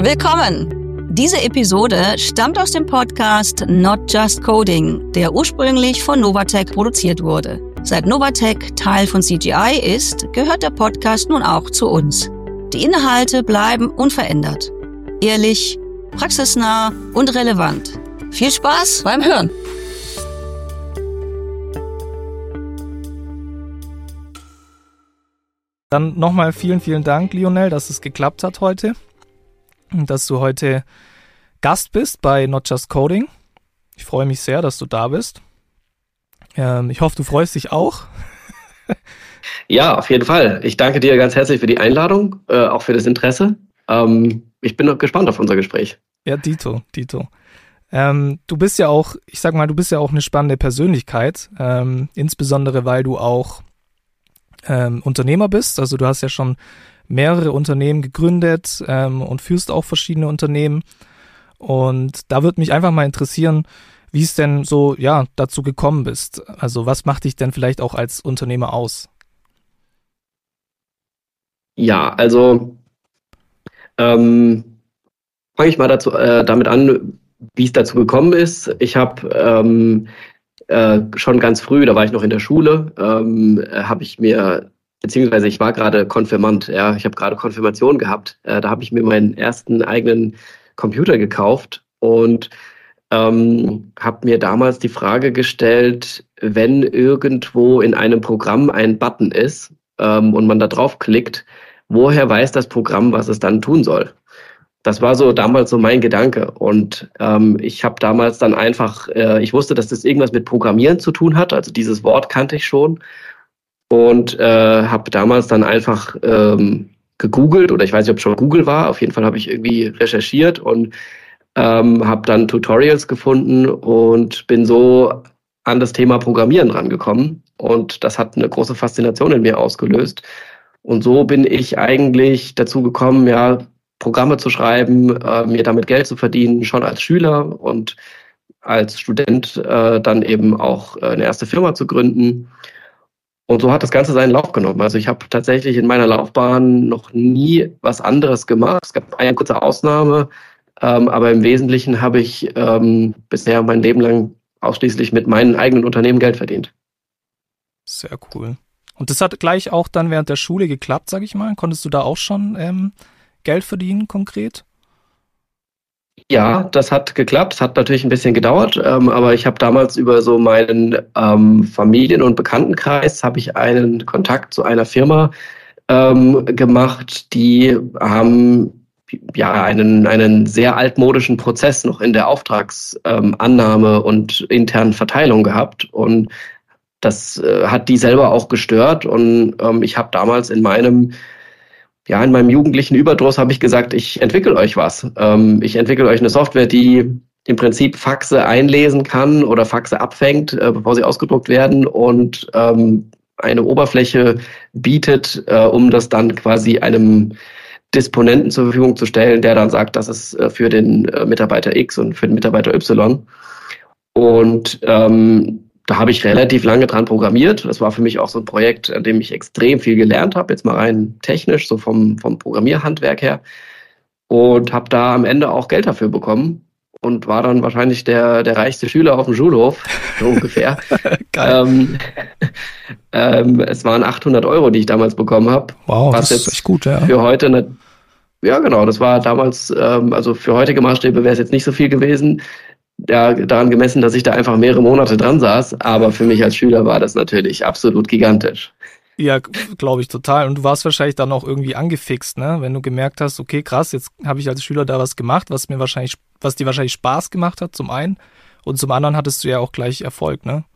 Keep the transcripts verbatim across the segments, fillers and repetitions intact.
Willkommen! Diese Episode stammt aus dem Podcast Not Just Coding, der ursprünglich von Novatec produziert wurde. Seit Novatec Teil von C G I ist, gehört der Podcast nun auch zu uns. Die Inhalte bleiben unverändert. Ehrlich, praxisnah und relevant. Viel Spaß beim Hören! Dann nochmal vielen, vielen Dank, Lionel, dass es geklappt hat heute. Und dass du heute Gast bist bei Not Just Coding. Ich freue mich sehr, dass du da bist. Ähm, ich hoffe, du freust dich auch. Ja, auf jeden Fall. Ich danke dir ganz herzlich für die Einladung, äh, auch für das Interesse. Ähm, ich bin noch gespannt auf unser Gespräch. Ja, Dito, Dito. Ähm, du bist ja auch, ich sag mal, du bist ja auch eine spannende Persönlichkeit, ähm, insbesondere weil du auch ähm, Unternehmer bist. Also du hast ja schon mehrere Unternehmen gegründet ähm, und führst auch verschiedene Unternehmen. Und da würde mich einfach mal interessieren, wie es denn so ja dazu gekommen bist. Also was macht dich denn vielleicht auch als Unternehmer aus? Ja, also ähm, fange ich mal dazu, äh, damit an, wie es dazu gekommen ist. Ich habe ähm, äh, schon ganz früh, da war ich noch in der Schule, ähm, habe ich mir Beziehungsweise ich war gerade Konfirmand, ja, ich habe gerade Konfirmation gehabt. Äh, da habe ich mir meinen ersten eigenen Computer gekauft und ähm, habe mir damals die Frage gestellt, wenn irgendwo in einem Programm ein Button ist ähm, und man da draufklickt, woher weiß das Programm, was es dann tun soll? Das war so damals so mein Gedanke und ähm, ich habe damals dann einfach, äh, ich wusste, dass das irgendwas mit Programmieren zu tun hat, also dieses Wort kannte ich schon. Und äh, habe damals dann einfach ähm, gegoogelt, oder ich weiß nicht, ob es schon Google war, auf jeden Fall habe ich irgendwie recherchiert und ähm, habe dann Tutorials gefunden und bin so an das Thema Programmieren rangekommen. Und das hat eine große Faszination in mir ausgelöst. Und so bin ich eigentlich dazu gekommen, ja, Programme zu schreiben, äh, mir damit Geld zu verdienen, schon als Schüler und als Student äh, dann eben auch äh, eine erste Firma zu gründen. Und so hat das Ganze seinen Lauf genommen. Also ich habe tatsächlich in meiner Laufbahn noch nie was anderes gemacht. Es gab eine kurze Ausnahme, ähm, aber im Wesentlichen habe ich ähm, bisher mein Leben lang ausschließlich mit meinen eigenen Unternehmen Geld verdient. Sehr cool. Und das hat gleich auch dann während der Schule geklappt, sag ich mal. Konntest du da auch schon ähm, Geld verdienen konkret? Ja, das hat geklappt. Es hat natürlich ein bisschen gedauert, ähm, aber ich habe damals über so meinen ähm, Familien- und Bekanntenkreis habe ich einen Kontakt zu einer Firma ähm, gemacht, die haben ja einen einen sehr altmodischen Prozess noch in der Auftragsannahme ähm, und internen Verteilung gehabt und das äh, hat die selber auch gestört und ähm, ich habe damals in meinem Ja, in meinem jugendlichen Überdruss habe ich gesagt, ich entwickle euch was. Ähm, ich entwickle euch eine Software, die im Prinzip Faxe einlesen kann oder Faxe abfängt, äh, bevor sie ausgedruckt werden und ähm, eine Oberfläche bietet, äh, um das dann quasi einem Disponenten zur Verfügung zu stellen, der dann sagt, das ist äh, für den äh, Mitarbeiter X und für den Mitarbeiter Y. Und ähm, da habe ich relativ lange dran programmiert. Das war für mich auch so ein Projekt, an dem ich extrem viel gelernt habe, jetzt mal rein technisch, so vom, vom Programmierhandwerk her. Und habe da am Ende auch Geld dafür bekommen und war dann wahrscheinlich der, der reichste Schüler auf dem Schulhof, so ungefähr. ähm, ähm, es waren achthundert Euro, die ich damals bekommen habe. Wow, was das ist jetzt echt gut, ja. Für heute eine, ja genau, das war damals, ähm, also für heutige Maßstäbe wäre es jetzt nicht so viel gewesen. Ja, daran gemessen, dass ich da einfach mehrere Monate dran saß. Aber für mich als Schüler war das natürlich absolut gigantisch. Ja, glaube ich total. Und du warst wahrscheinlich dann auch irgendwie angefixt, ne? Wenn du gemerkt hast, okay, krass, jetzt habe ich als Schüler da was gemacht, was mir wahrscheinlich, was dir wahrscheinlich Spaß gemacht hat, zum einen. Und zum anderen hattest du ja auch gleich Erfolg, ne?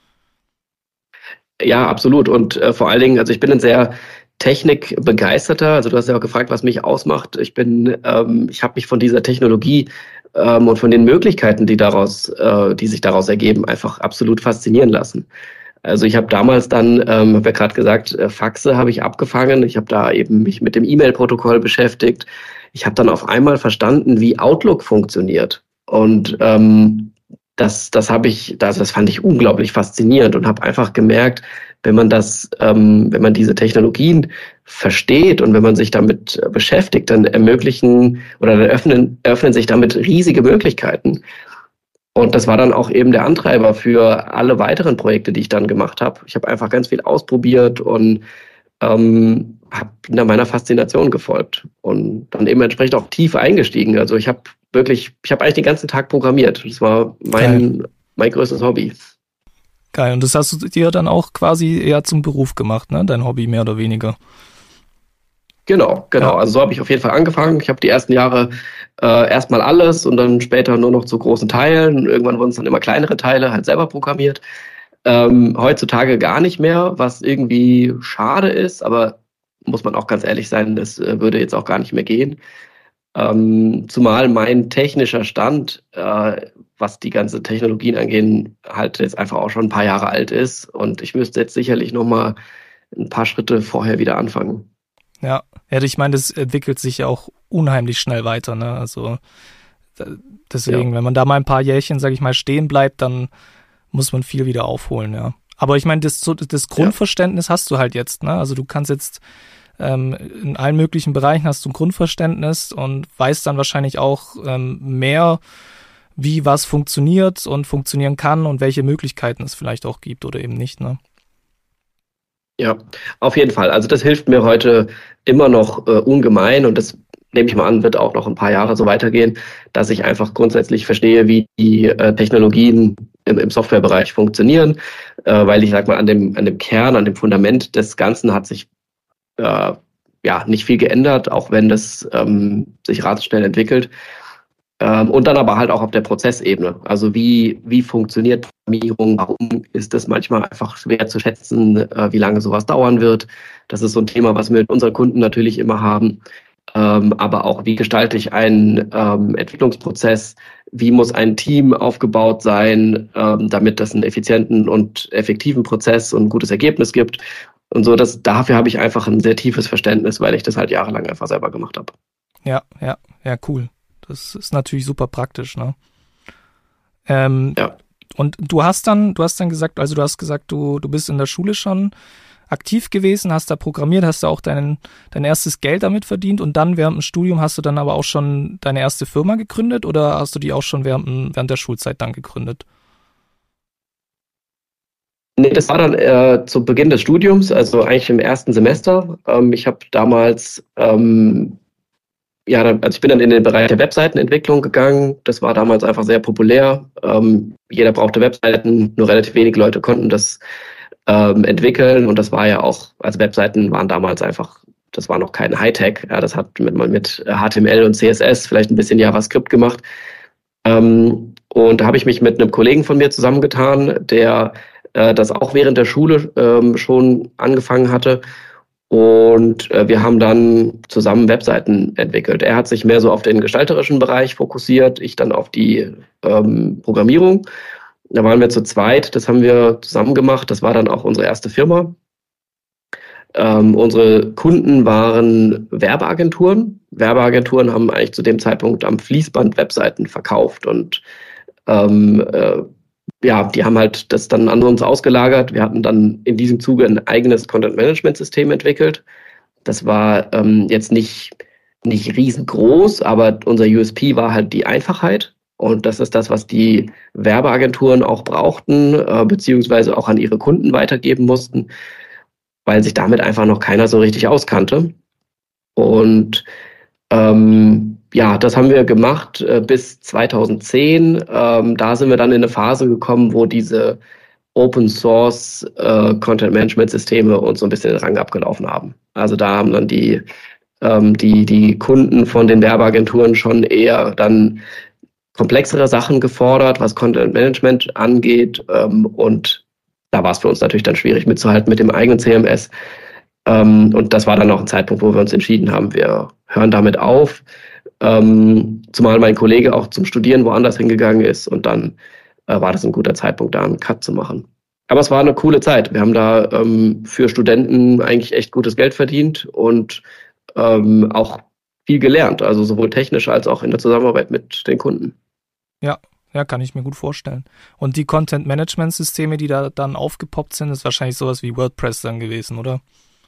Ja, absolut. Und äh, vor allen Dingen, also ich bin ein sehr technikbegeisterter. Also du hast ja auch gefragt, was mich ausmacht. Ich bin, ähm, ich habe mich von dieser Technologie ähm, und von den Möglichkeiten, die daraus, äh, die sich daraus ergeben, einfach absolut faszinieren lassen. Also ich habe damals dann, ähm, habe ja gerade gesagt, äh, Faxe habe ich abgefangen. Ich habe da eben mich mit dem E-Mail-Protokoll beschäftigt. Ich habe dann auf einmal verstanden, wie Outlook funktioniert. Und ähm, das, das habe ich, das, das fand ich unglaublich faszinierend und habe einfach gemerkt, wenn man das, ähm, wenn man diese Technologien versteht und wenn man sich damit beschäftigt, dann ermöglichen oder dann öffnen, öffnen sich damit riesige Möglichkeiten. Und das war dann auch eben der Antreiber für alle weiteren Projekte, die ich dann gemacht habe. Ich habe einfach ganz viel ausprobiert und ähm, habe da meiner Faszination gefolgt und dann eben entsprechend auch tief eingestiegen. Also ich habe wirklich, ich habe eigentlich den ganzen Tag programmiert. Das war mein, mein größtes Hobby. Geil. Und das hast du dir dann auch quasi eher zum Beruf gemacht, ne? Dein Hobby mehr oder weniger. Genau, genau. Ja. Also so habe ich auf jeden Fall angefangen. Ich habe die ersten Jahre äh, erstmal alles und dann später nur noch zu großen Teilen. Und irgendwann wurden es dann immer kleinere Teile, halt selber programmiert. Ähm, heutzutage gar nicht mehr, was irgendwie schade ist, aber muss man auch ganz ehrlich sein, das äh, würde jetzt auch gar nicht mehr gehen. Ähm, zumal mein technischer Stand, äh, was die ganze Technologien angehen, halt jetzt einfach auch schon ein paar Jahre alt ist und ich müsste jetzt sicherlich nochmal ein paar Schritte vorher wieder anfangen. Ja, ja, ich meine, das entwickelt sich ja auch unheimlich schnell weiter, ne? Also deswegen, ja. Wenn man da mal ein paar Jährchen, sag ich mal, stehen bleibt, dann muss man viel wieder aufholen, ja. Aber ich meine, das, das Grundverständnis ja. hast du halt jetzt, ne? Also du kannst jetzt ähm, in allen möglichen Bereichen hast du ein Grundverständnis und weißt dann wahrscheinlich auch ähm, mehr, wie was funktioniert und funktionieren kann und welche Möglichkeiten es vielleicht auch gibt oder eben nicht, ne? Ja, auf jeden Fall. Also das hilft mir heute immer noch äh, ungemein und das nehme ich mal an, wird auch noch ein paar Jahre so weitergehen, dass ich einfach grundsätzlich verstehe, wie die äh, Technologien im, im Softwarebereich funktionieren, äh, weil ich sag mal, an dem, an dem Kern, an dem Fundament des Ganzen hat sich äh, ja nicht viel geändert, auch wenn das ähm, sich rasend schnell entwickelt. Ähm, und dann aber halt auch auf der Prozessebene. Also wie, wie funktioniert Programmierung? Warum ist es manchmal einfach schwer zu schätzen, äh, wie lange sowas dauern wird? Das ist so ein Thema, was wir mit unseren Kunden natürlich immer haben. Ähm, aber auch, wie gestalte ich einen ähm, Entwicklungsprozess? Wie muss ein Team aufgebaut sein, ähm, damit das einen effizienten und effektiven Prozess und ein gutes Ergebnis gibt? Und so, das, dafür habe ich einfach ein sehr tiefes Verständnis, weil ich das halt jahrelang einfach selber gemacht habe. Ja, ja, ja, cool. Das ist natürlich super praktisch, ne? Ähm, ja. Und du hast dann, du hast dann gesagt, also du hast gesagt, du, du bist in der Schule schon aktiv gewesen, hast da programmiert, hast da auch dein, dein erstes Geld damit verdient und dann während dem Studium hast du dann aber auch schon deine erste Firma gegründet oder hast du die auch schon während, während der Schulzeit dann gegründet? Nee, das war dann äh, zu Beginn des Studiums, also eigentlich im ersten Semester. Ähm, ich habe damals ähm, Ja, also ich bin dann in den Bereich der Webseitenentwicklung gegangen. Das war damals einfach sehr populär. Ähm, jeder brauchte Webseiten, nur relativ wenige Leute konnten das ähm, entwickeln. Und das war ja auch, also Webseiten waren damals einfach, das war noch kein Hightech. Ja, das hat mit, mit H T M L und C S S, vielleicht ein bisschen JavaScript gemacht. Ähm, und da habe ich mich mit einem Kollegen von mir zusammengetan, der äh, das auch während der Schule ähm, schon angefangen hatte. Und äh, wir haben dann zusammen Webseiten entwickelt. Er hat sich mehr so auf den gestalterischen Bereich fokussiert, ich dann auf die ähm, Programmierung. Da waren wir zu zweit, das haben wir zusammen gemacht. Das war dann auch unsere erste Firma. Ähm, unsere Kunden waren Werbeagenturen. Werbeagenturen haben eigentlich zu dem Zeitpunkt am Fließband Webseiten verkauft und ähm, äh, ja, die haben halt das dann an uns ausgelagert. Wir hatten dann in diesem Zuge ein eigenes Content-Management-System entwickelt. Das war ähm, jetzt nicht, nicht riesengroß, aber unser U S P war halt die Einfachheit. Und das ist das, was die Werbeagenturen auch brauchten, äh, beziehungsweise auch an ihre Kunden weitergeben mussten, weil sich damit einfach noch keiner so richtig auskannte. Und ähm, ja, das haben wir gemacht äh, bis zweitausendzehn. Ähm, da sind wir dann in eine Phase gekommen, wo diese Open Source äh, Content Management Systeme uns so ein bisschen den Rang abgelaufen haben. Also da haben dann die, ähm, die, die Kunden von den Werbeagenturen schon eher dann komplexere Sachen gefordert, was Content Management angeht. Ähm, und da war es für uns natürlich dann schwierig mitzuhalten mit dem eigenen C M S. Ähm, und das war dann auch ein Zeitpunkt, wo wir uns entschieden haben, wir hören damit auf. Ähm, zumal mein Kollege auch zum Studieren woanders hingegangen ist und dann äh, war das ein guter Zeitpunkt, da einen Cut zu machen. Aber es war eine coole Zeit. Wir haben da ähm, für Studenten eigentlich echt gutes Geld verdient und ähm, auch viel gelernt, also sowohl technisch als auch in der Zusammenarbeit mit den Kunden. Ja, ja, kann ich mir gut vorstellen. Und die Content-Management-Systeme, die da dann aufgepoppt sind, ist wahrscheinlich sowas wie WordPress dann gewesen, oder?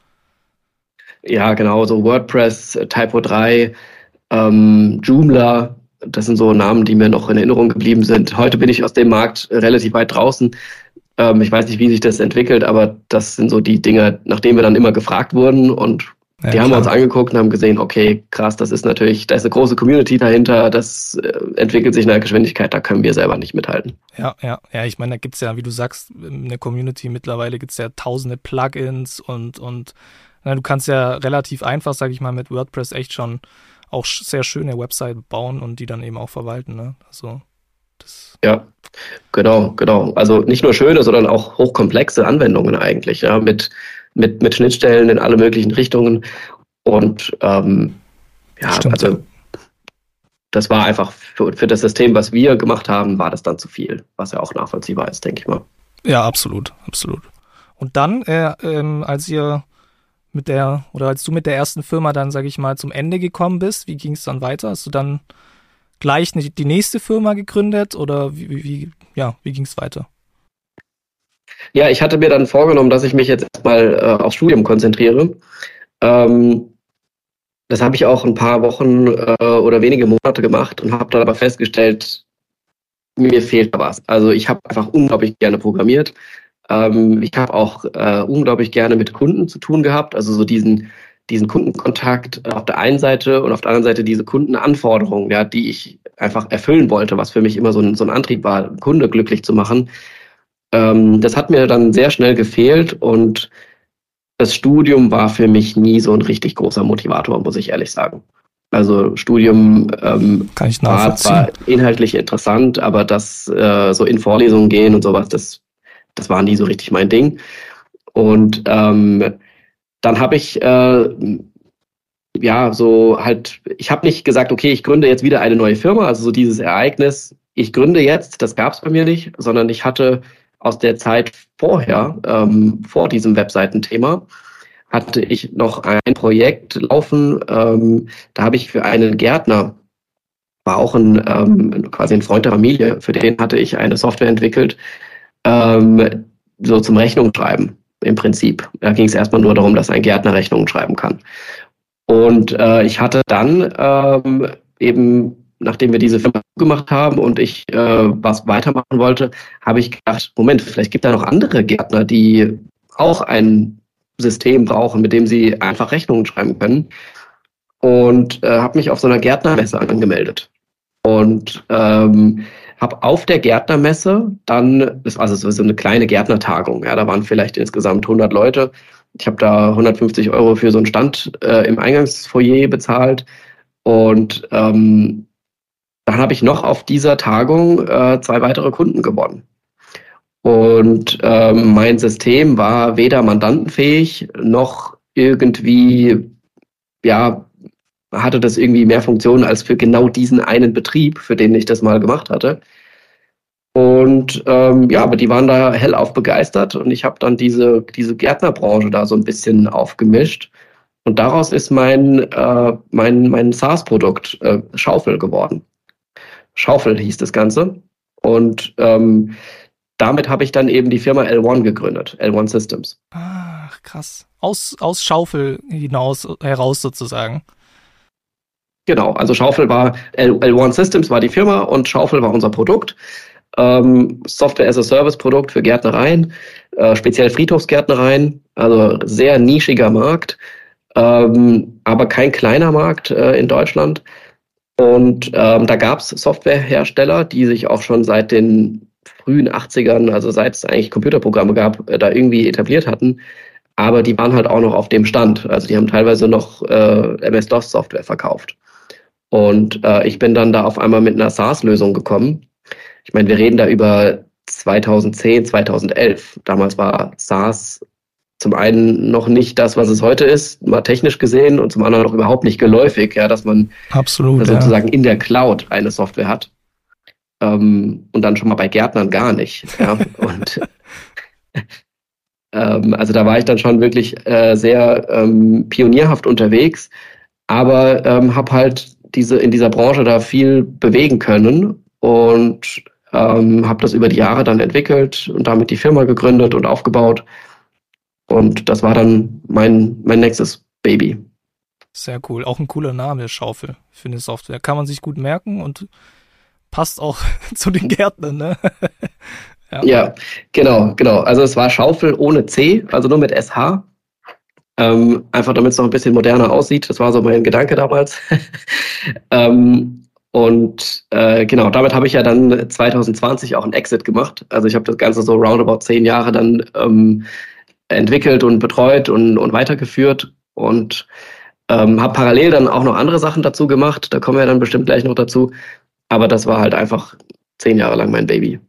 Ja, genau, so WordPress, Typo drei, ähm, Joomla, das sind so Namen, die mir noch in Erinnerung geblieben sind. Heute bin ich aus dem Markt relativ weit draußen. Ähm, ich weiß nicht, wie sich das entwickelt, aber das sind so die Dinge, nach denen wir dann immer gefragt wurden, und Ja, die haben wir klar. uns angeguckt und haben gesehen, okay, krass, das ist natürlich, da ist eine große Community dahinter, das äh, entwickelt sich in einer Geschwindigkeit, da können wir selber nicht mithalten. Ja, ja, ja, ich meine, da gibt's ja, wie du sagst, in der Community mittlerweile gibt's ja tausende Plugins und, und na, du kannst ja relativ einfach, sag ich mal, mit WordPress echt schon auch sch- sehr schöne Webseiten bauen und die dann eben auch verwalten, ne? Also, das, Ja, genau, genau. Also nicht nur schöne, sondern auch hochkomplexe Anwendungen eigentlich, ja, mit, mit, mit Schnittstellen in alle möglichen Richtungen. Und ähm, ja, Stimmt, also das war einfach für, für das System, was wir gemacht haben, war das dann zu viel, was ja auch nachvollziehbar ist, denke ich mal. ja, absolut, absolut. Und dann, äh, ähm, als ihr mit der, oder als du mit der ersten Firma dann, sag ich mal, zum Ende gekommen bist, wie ging es dann weiter? Hast du dann gleich ne- die nächste Firma gegründet oder wie, wie, wie ja, wie ging es weiter? Ja, ich hatte mir dann vorgenommen, dass ich mich jetzt erstmal äh, aufs Studium konzentriere. Ähm, das habe ich auch ein paar Wochen äh, oder wenige Monate gemacht und habe dann aber festgestellt, mir fehlt da was. Also ich habe einfach unglaublich gerne programmiert. Ähm, ich habe auch äh, unglaublich gerne mit Kunden zu tun gehabt. Also so diesen, diesen Kundenkontakt auf der einen Seite und auf der anderen Seite diese Kundenanforderungen, ja, die ich einfach erfüllen wollte, was für mich immer so ein, so ein Antrieb war, einen Kunde glücklich zu machen. Ähm, das hat mir dann sehr schnell gefehlt, und das Studium war für mich nie so ein richtig großer Motivator, muss ich ehrlich sagen. Also Studium ähm, Kann ich war zwar nachvollziehen. inhaltlich interessant, aber das äh, so in Vorlesungen gehen und sowas, das, das war nie so richtig mein Ding. Und ähm, dann habe ich äh, ja so halt, ich habe nicht gesagt, okay, ich gründe jetzt wieder eine neue Firma, also so dieses Ereignis, ich gründe jetzt, das gab es bei mir nicht, sondern ich hatte aus der Zeit vorher, ähm, vor diesem Webseitenthema, hatte ich noch ein Projekt laufen, ähm, da habe ich für einen Gärtner, war auch ein ähm, quasi ein Freund der Familie, für den hatte ich eine Software entwickelt, ähm, so zum Rechnungsschreiben im Prinzip. Da ging es erstmal nur darum, dass ein Gärtner Rechnungen schreiben kann. Und äh, ich hatte dann ähm, eben, nachdem wir diese Firma gemacht haben und ich äh, was weitermachen wollte, habe ich gedacht, Moment, vielleicht gibt es da noch andere Gärtner, die auch ein System brauchen, mit dem sie einfach Rechnungen schreiben können. Und äh, habe mich auf so einer Gärtnermesse angemeldet. Und ähm, habe auf der Gärtnermesse dann, das war also so eine kleine Gärtnertagung, ja, da waren vielleicht insgesamt hundert Leute. Ich habe da hundertfünfzig Euro für so einen Stand äh, im Eingangsfoyer bezahlt. Und ähm, dann habe ich noch auf dieser Tagung äh, zwei weitere Kunden gewonnen. Und ähm, mein System war weder mandantenfähig noch irgendwie, ja, hatte das irgendwie mehr Funktionen als für genau diesen einen Betrieb, für den ich das mal gemacht hatte. Und ähm, ja, aber die waren da hellauf begeistert, und ich habe dann diese, diese Gärtnerbranche da so ein bisschen aufgemischt. Und daraus ist mein, äh, mein, mein SaaS-Produkt äh, Schaufel geworden. Schaufel hieß das Ganze. Und ähm, damit habe ich dann eben die Firma L eins gegründet, L eins Systems. Ach, krass. Aus, aus Schaufel hinaus, heraus sozusagen. Genau, also Schaufel war, L eins Systems war die Firma und Schaufel war unser Produkt. Ähm, Software as a Service Produkt für Gärtnereien, äh, speziell Friedhofsgärtnereien, also sehr nischiger Markt, ähm, aber kein kleiner Markt äh, in Deutschland. Und ähm, da gab es Softwarehersteller, die sich auch schon seit den frühen achtzigern, also seit es eigentlich Computerprogramme gab, äh, da irgendwie etabliert hatten. Aber die waren halt auch noch auf dem Stand. Also die haben teilweise noch äh, M S-DOS-Software verkauft. Und äh, ich bin dann da auf einmal mit einer SaaS-Lösung gekommen. Ich meine, wir reden da über zweitausendzehn, zweitausendelf. Damals war SaaS zum einen noch nicht das, was es heute ist, mal technisch gesehen, und zum anderen noch überhaupt nicht geläufig, ja, dass man Absolut, sozusagen ja. in der Cloud eine Software hat. Ähm, und dann schon mal bei Gärtnern gar nicht. Ja. Und ähm, also da war ich dann schon wirklich äh, sehr ähm, pionierhaft unterwegs, aber ähm, habe halt diese in dieser Branche da viel bewegen können. Und ähm, habe das über die Jahre dann entwickelt und damit die Firma gegründet und aufgebaut. Und das war dann mein, mein nächstes Baby. Sehr cool. Auch ein cooler Name, Schaufel, für eine Software. Kann man sich gut merken und passt auch zu den Gärtnern, ne? ja. ja, genau, genau. Also es war Schaufel ohne C, also nur mit S H. Ähm, einfach damit es noch ein bisschen moderner aussieht. Das war so mein Gedanke damals. ähm, und äh, genau, damit habe ich ja dann zwanzig zwanzig auch einen Exit gemacht. Also ich habe das Ganze so roundabout zehn Jahre dann ähm, entwickelt und betreut und, und weitergeführt und ähm, habe parallel dann auch noch andere Sachen dazu gemacht. Da kommen wir dann bestimmt gleich noch dazu. Aber das war halt einfach zehn Jahre lang mein Baby.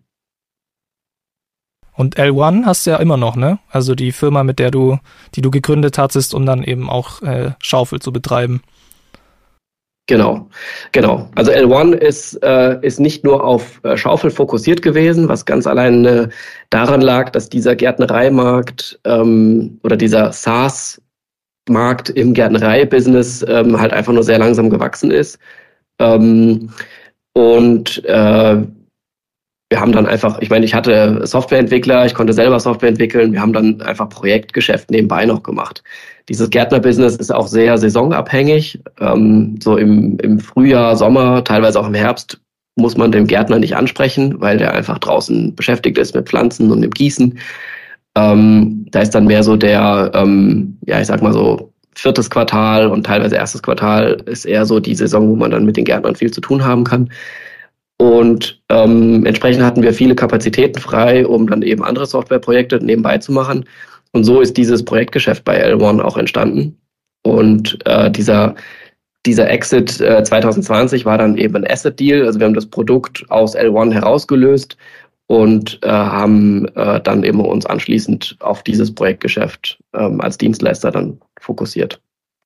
Und L eins hast du ja immer noch, ne? Also die Firma, mit der du, die du gegründet hattest, um dann eben auch äh, Schaufel zu betreiben. Genau, genau. Also L eins ist, äh, ist nicht nur auf äh, Schaufel fokussiert gewesen, was ganz allein äh, daran lag, dass dieser Gärtnereimarkt ähm, oder dieser SaaS-Markt im Gärtnerei-Business ähm, halt einfach nur sehr langsam gewachsen ist. Ähm, und äh, wir haben dann einfach, ich meine, ich hatte Softwareentwickler, ich konnte selber Software entwickeln, wir haben dann einfach Projektgeschäft nebenbei noch gemacht. Dieses Gärtner-Business ist auch sehr saisonabhängig. Ähm, so im, im Frühjahr, Sommer, teilweise auch im Herbst muss man den Gärtner nicht ansprechen, weil der einfach draußen beschäftigt ist mit Pflanzen und dem Gießen. Ähm, da ist dann mehr so der, ähm, ja, ich sag mal so, viertes Quartal und teilweise erstes Quartal ist eher so die Saison, wo man dann mit den Gärtnern viel zu tun haben kann. Und ähm, entsprechend hatten wir viele Kapazitäten frei, um dann eben andere Softwareprojekte nebenbei zu machen. Und so ist dieses Projektgeschäft bei L eins auch entstanden. Und äh, dieser, dieser Exit äh, zwanzig zwanzig war dann eben ein Asset-Deal. Also wir haben das Produkt aus L eins herausgelöst und äh, haben äh, dann eben uns anschließend auf dieses Projektgeschäft ähm, als Dienstleister dann fokussiert.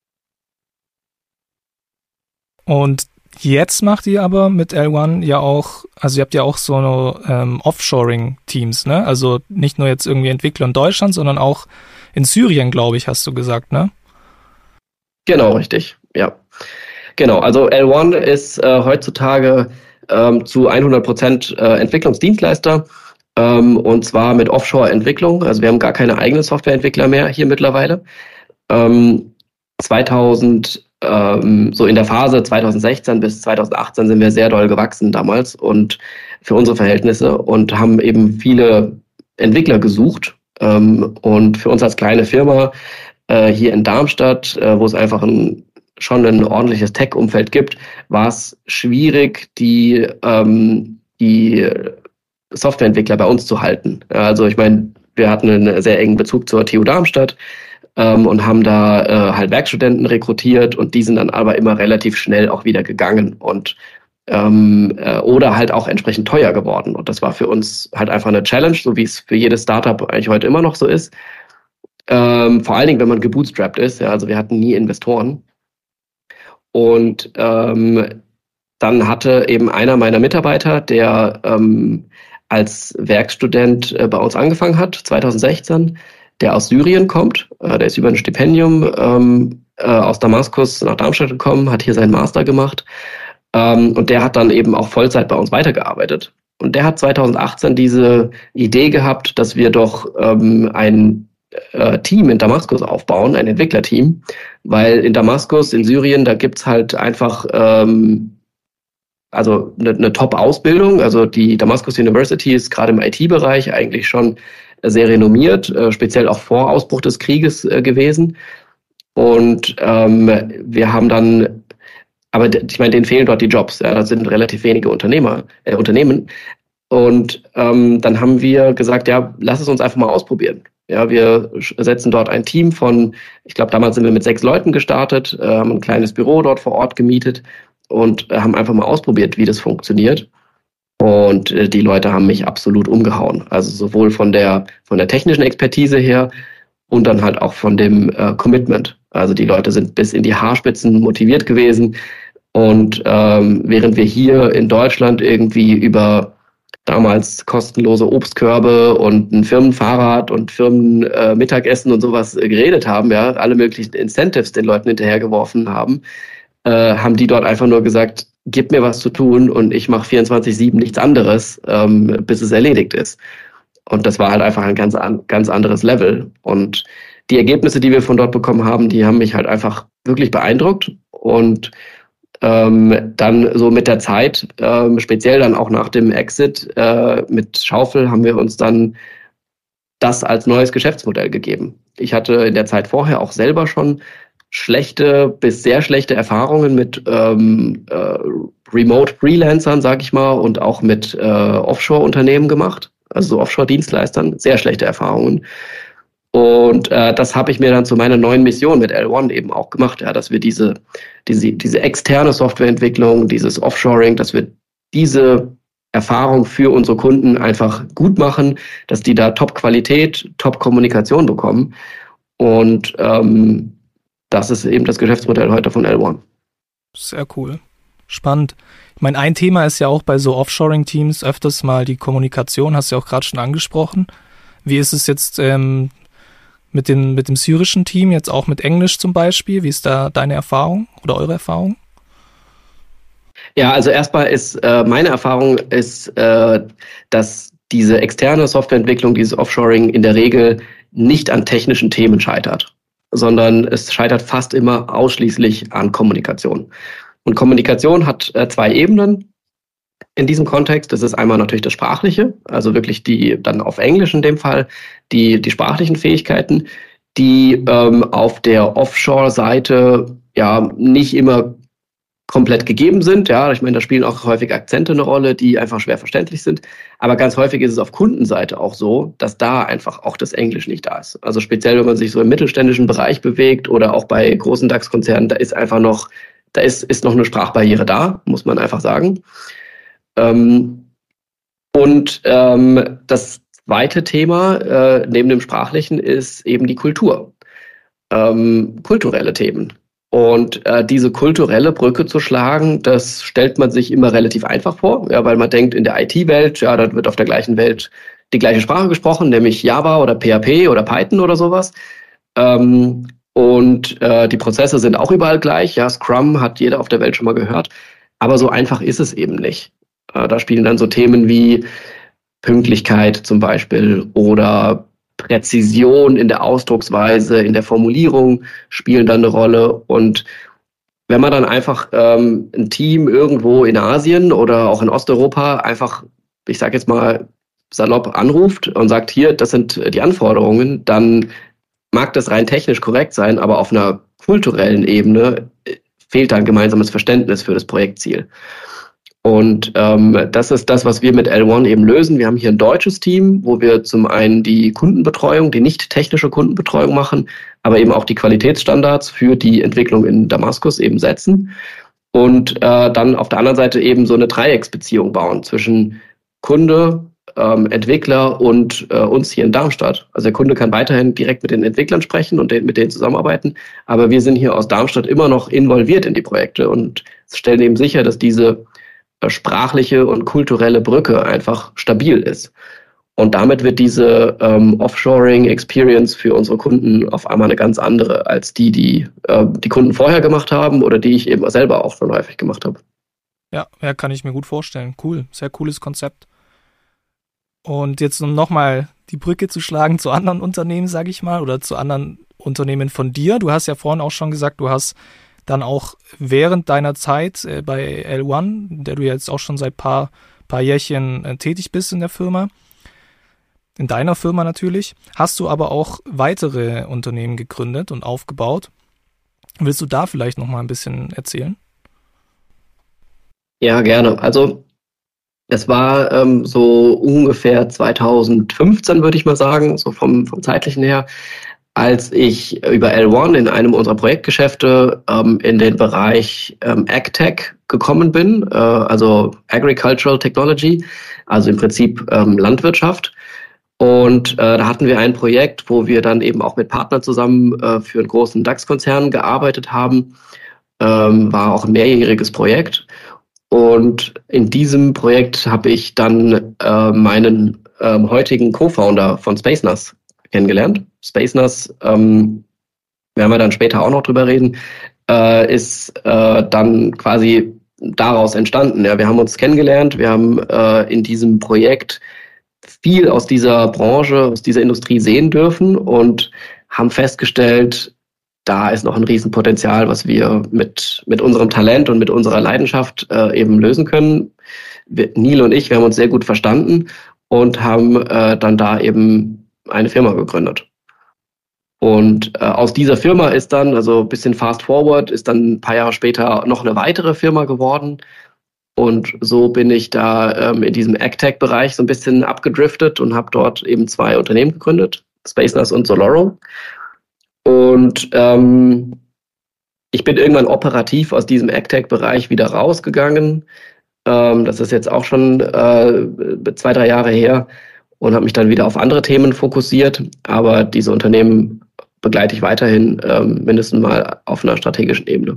Und jetzt macht ihr aber mit L eins ja auch, also ihr habt ja auch so eine ähm, Offshoring-Teams, ne? Also nicht nur jetzt irgendwie Entwickler in Deutschland, sondern auch in Syrien, glaube ich, hast du gesagt, ne? Genau, richtig, ja. Genau, also L eins ist äh, heutzutage ähm, zu hundert Prozent äh, Entwicklungsdienstleister ähm, und zwar mit Offshore-Entwicklung. Also wir haben gar keine eigenen Softwareentwickler mehr hier mittlerweile. Ähm, zweitausend ähm, so in der Phase zwanzig sechzehn bis zwanzig achtzehn sind wir sehr doll gewachsen damals und für unsere Verhältnisse und haben eben viele Entwickler gesucht. Ähm, und für uns als kleine Firma äh, hier in Darmstadt, äh, wo es einfach ein, schon ein ordentliches Tech-Umfeld gibt, war es schwierig, die, ähm, die Softwareentwickler bei uns zu halten. Also ich meine, wir hatten einen sehr engen Bezug zur T U Darmstadt ähm, und haben da äh, halt Werkstudenten rekrutiert und die sind dann aber immer relativ schnell auch wieder gegangen und ähm, äh, oder halt auch entsprechend teuer geworden. Und das war für uns halt einfach eine Challenge, so wie es für jedes Startup eigentlich heute immer noch so ist. Ähm, vor allen Dingen, wenn man gebootstrapped ist. Ja, also wir hatten nie Investoren. Und ähm, dann hatte eben einer meiner Mitarbeiter, der ähm, als Werkstudent äh, bei uns angefangen hat, zwanzig sechzehn, der aus Syrien kommt, äh, der ist über ein Stipendium ähm, äh, aus Damaskus nach Darmstadt gekommen, hat hier seinen Master gemacht ähm, und der hat dann eben auch Vollzeit bei uns weitergearbeitet. Und der hat zwanzig achtzehn diese Idee gehabt, dass wir doch ähm, ein äh, Team in Damaskus aufbauen, ein Entwicklerteam, weil in Damaskus, in Syrien, da gibt's halt einfach ähm, also eine, eine Top-Ausbildung. Also die Damaskus University ist gerade im I T-Bereich eigentlich schon sehr renommiert, äh, speziell auch vor Ausbruch des Krieges äh, gewesen. Und ähm, wir haben dann, aber ich meine, denen fehlen dort die Jobs. Ja, da sind relativ wenige Unternehmer, äh, Unternehmen. Und ähm, dann haben wir gesagt, ja, lass es uns einfach mal ausprobieren. Ja, wir setzen dort ein Team von, ich glaube, damals sind wir mit sechs Leuten gestartet, äh, haben ein kleines Büro dort vor Ort gemietet und äh, haben einfach mal ausprobiert, wie das funktioniert. Und äh, die Leute haben mich absolut umgehauen. Also sowohl von der von der technischen Expertise her und dann halt auch von dem äh, Commitment. Also die Leute sind bis in die Haarspitzen motiviert gewesen. Und ähm, während wir hier in Deutschland irgendwie über damals kostenlose Obstkörbe und ein Firmenfahrrad und Firmenmittagessen äh, und sowas äh, geredet haben, ja, alle möglichen Incentives den Leuten hinterhergeworfen haben, äh, haben die dort einfach nur gesagt, gib mir was zu tun und ich mache vierundzwanzig sieben nichts anderes, ähm, bis es erledigt ist. Und das war halt einfach ein ganz, an, ganz anderes Level. Und die Ergebnisse, die wir von dort bekommen haben, die haben mich halt einfach wirklich beeindruckt. Und ähm, dann so mit der Zeit, ähm, speziell dann auch nach dem Exit äh, mit Schaufel, haben wir uns dann das als neues Geschäftsmodell gegeben. Ich hatte in der Zeit vorher auch selber schon schlechte bis sehr schlechte Erfahrungen mit ähm, äh, Remote-Freelancern, sag ich mal, und auch mit äh, Offshore-Unternehmen gemacht, also Offshore-Dienstleistern, sehr schlechte Erfahrungen. Und äh, das habe ich mir dann zu meiner neuen Mission mit L eins eben auch gemacht, ja, dass wir diese, diese, diese externe Softwareentwicklung, dieses Offshoring, dass wir diese Erfahrung für unsere Kunden einfach gut machen, dass die da Top-Qualität, Top-Kommunikation bekommen. Und ähm, das ist eben das Geschäftsmodell heute von L eins. Sehr cool. Spannend. Ich meine, ein Thema ist ja auch bei so Offshoring-Teams öfters mal die Kommunikation, hast du ja auch gerade schon angesprochen. Wie ist es jetzt ähm, mit, den, mit dem syrischen Team, jetzt auch mit Englisch zum Beispiel? Wie ist da deine Erfahrung oder eure Erfahrung? Ja, also erstmal ist äh, meine Erfahrung ist, äh, dass diese externe Softwareentwicklung, dieses Offshoring in der Regel nicht an technischen Themen scheitert, sondern es scheitert fast immer ausschließlich an Kommunikation. Und Kommunikation hat äh, zwei Ebenen in diesem Kontext. Das ist einmal natürlich das Sprachliche, also wirklich die dann auf Englisch in dem Fall, die, die sprachlichen Fähigkeiten, die ähm, auf der Offshore-Seite ja nicht immer komplett gegeben sind. Ja, ich meine, da spielen auch häufig Akzente eine Rolle, die einfach schwer verständlich sind. Aber ganz häufig ist es auf Kundenseite auch so, dass da einfach auch das Englisch nicht da ist. Also speziell, wenn man sich so im mittelständischen Bereich bewegt oder auch bei großen DAX-Konzernen, da ist einfach noch, da ist, ist noch eine Sprachbarriere da, muss man einfach sagen. Ähm, und ähm, das zweite Thema äh, neben dem Sprachlichen ist eben die Kultur. Ähm, kulturelle Themen. Und äh, diese kulturelle Brücke zu schlagen, das stellt man sich immer relativ einfach vor, ja, weil man denkt, in der I T-Welt, ja, da wird auf der gleichen Welt die gleiche Sprache gesprochen, nämlich Java oder P H P oder Python oder sowas. Ähm, und äh, die Prozesse sind auch überall gleich. Ja, Scrum hat jeder auf der Welt schon mal gehört. Aber so einfach ist es eben nicht. Äh, da spielen dann so Themen wie Pünktlichkeit zum Beispiel oder Präzision in der Ausdrucksweise, in der Formulierung spielen dann eine Rolle. Und wenn man dann einfach ähm, ein Team irgendwo in Asien oder auch in Osteuropa einfach, ich sage jetzt mal salopp, anruft und sagt, hier, das sind die Anforderungen, dann mag das rein technisch korrekt sein, aber auf einer kulturellen Ebene fehlt da ein gemeinsames Verständnis für das Projektziel. Und ähm, das ist das, was wir mit L eins eben lösen. Wir haben hier ein deutsches Team, wo wir zum einen die Kundenbetreuung, die nicht technische Kundenbetreuung machen, aber eben auch die Qualitätsstandards für die Entwicklung in Damaskus eben setzen. Und äh, dann auf der anderen Seite eben so eine Dreiecksbeziehung bauen zwischen Kunde, ähm, Entwickler und äh, uns hier in Darmstadt. Also der Kunde kann weiterhin direkt mit den Entwicklern sprechen und den, mit denen zusammenarbeiten, aber wir sind hier aus Darmstadt immer noch involviert in die Projekte und stellen eben sicher, dass diese sprachliche und kulturelle Brücke einfach stabil ist. Und damit wird diese ähm, Offshoring-Experience für unsere Kunden auf einmal eine ganz andere als die, die äh, die Kunden vorher gemacht haben oder die ich eben selber auch schon häufig gemacht habe. Ja, ja, kann ich mir gut vorstellen. Cool, sehr cooles Konzept. Und jetzt, um nochmal die Brücke zu schlagen zu anderen Unternehmen, sage ich mal, oder zu anderen Unternehmen von dir. Du hast ja vorhin auch schon gesagt, du hast dann auch während deiner Zeit äh, bei L eins, in der du jetzt auch schon seit paar, paar Jährchen äh, tätig bist in der Firma, in deiner Firma natürlich, hast du aber auch weitere Unternehmen gegründet und aufgebaut. Willst du da vielleicht noch mal ein bisschen erzählen? Ja, gerne. Also es war ähm, so ungefähr zweitausendfünfzehn, würde ich mal sagen, so vom, vom zeitlichen her, als ich über L eins in einem unserer Projektgeschäfte ähm, in den Bereich ähm, AgTech gekommen bin, äh, also Agricultural Technology, also im Prinzip ähm, Landwirtschaft. Und äh, da hatten wir ein Projekt, wo wir dann eben auch mit Partnern zusammen äh, für einen großen DAX-Konzern gearbeitet haben. Ähm, war auch ein mehrjähriges Projekt. Und in diesem Projekt habe ich dann äh, meinen äh, heutigen Co-Founder von SpaceNAS kennengelernt. SpaceNAS, ähm, werden wir dann später auch noch drüber reden, äh, ist äh, dann quasi daraus entstanden. Ja, wir haben uns kennengelernt, wir haben äh, in diesem Projekt viel aus dieser Branche, aus dieser Industrie sehen dürfen und haben festgestellt, da ist noch ein Riesenpotenzial, was wir mit, mit unserem Talent und mit unserer Leidenschaft äh, eben lösen können. Wir, Neil und ich, wir haben uns sehr gut verstanden und haben äh, dann da eben eine Firma gegründet. Und äh, aus dieser Firma ist dann, also ein bisschen fast forward, ist dann ein paar Jahre später noch eine weitere Firma geworden. Und so bin ich da ähm, in diesem AgTech-Bereich so ein bisschen abgedriftet und habe dort eben zwei Unternehmen gegründet, SpaceNAS und Soloro. Und ähm, ich bin irgendwann operativ aus diesem AgTech-Bereich wieder rausgegangen. Ähm, das ist jetzt auch schon äh, zwei, drei Jahre her und habe mich dann wieder auf andere Themen fokussiert. Aber diese Unternehmen begleite ich weiterhin ähm, mindestens mal auf einer strategischen Ebene.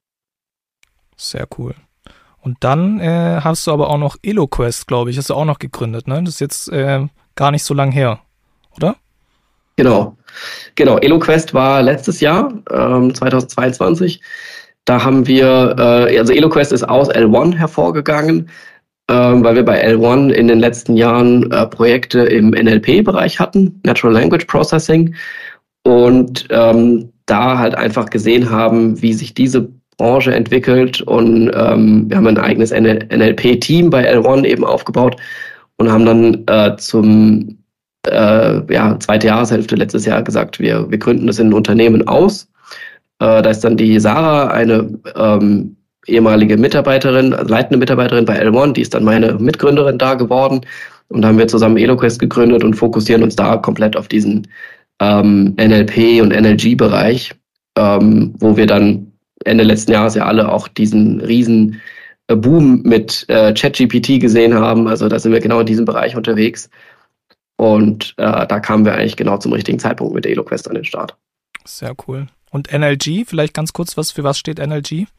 Sehr cool. Und dann äh, hast du aber auch noch EloQuest, glaube ich, hast du auch noch gegründet, ne? Das ist jetzt äh, gar nicht so lang her, oder? Genau. Genau. EloQuest war letztes Jahr, ähm, zweitausendzweiundzwanzig. Da haben wir, äh, also EloQuest ist aus L eins hervorgegangen, ähm, weil wir bei L eins in den letzten Jahren äh, Projekte im N L P-Bereich hatten, Natural Language Processing, und ähm, da halt einfach gesehen haben, wie sich diese Branche entwickelt, und ähm, wir haben ein eigenes N L P-Team bei L eins eben aufgebaut und haben dann äh, zum äh, ja, zweite Jahreshälfte letztes Jahr gesagt, wir, wir gründen das in ein Unternehmen aus. Äh, da ist dann die Sarah, eine ähm, ehemalige Mitarbeiterin, also leitende Mitarbeiterin bei L eins, die ist dann meine Mitgründerin da geworden, und da haben wir zusammen EloQuest gegründet und fokussieren uns da komplett auf diesen ähm, N L P- und N L G-Bereich, ähm, wo wir dann Ende letzten Jahres ja alle auch diesen riesen äh, Boom mit äh, ChatGPT gesehen haben. Also da sind wir genau in diesem Bereich unterwegs. Und äh, da kamen wir eigentlich genau zum richtigen Zeitpunkt mit EloQuest an den Start. Sehr cool. Und N L G, vielleicht ganz kurz, was für was steht N L G?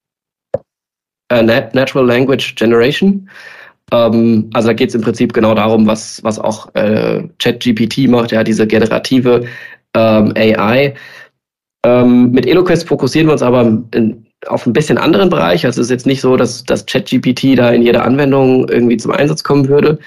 Äh, Natural Language Generation. Ähm, also da geht es im Prinzip genau darum, was, was auch äh, ChatGPT macht, ja, diese generative ähm, A I. Ähm, mit EloQuest fokussieren wir uns aber in, auf ein bisschen anderen Bereich. Also es ist jetzt nicht so, dass, dass ChatGPT da in jeder Anwendung irgendwie zum Einsatz kommen würde.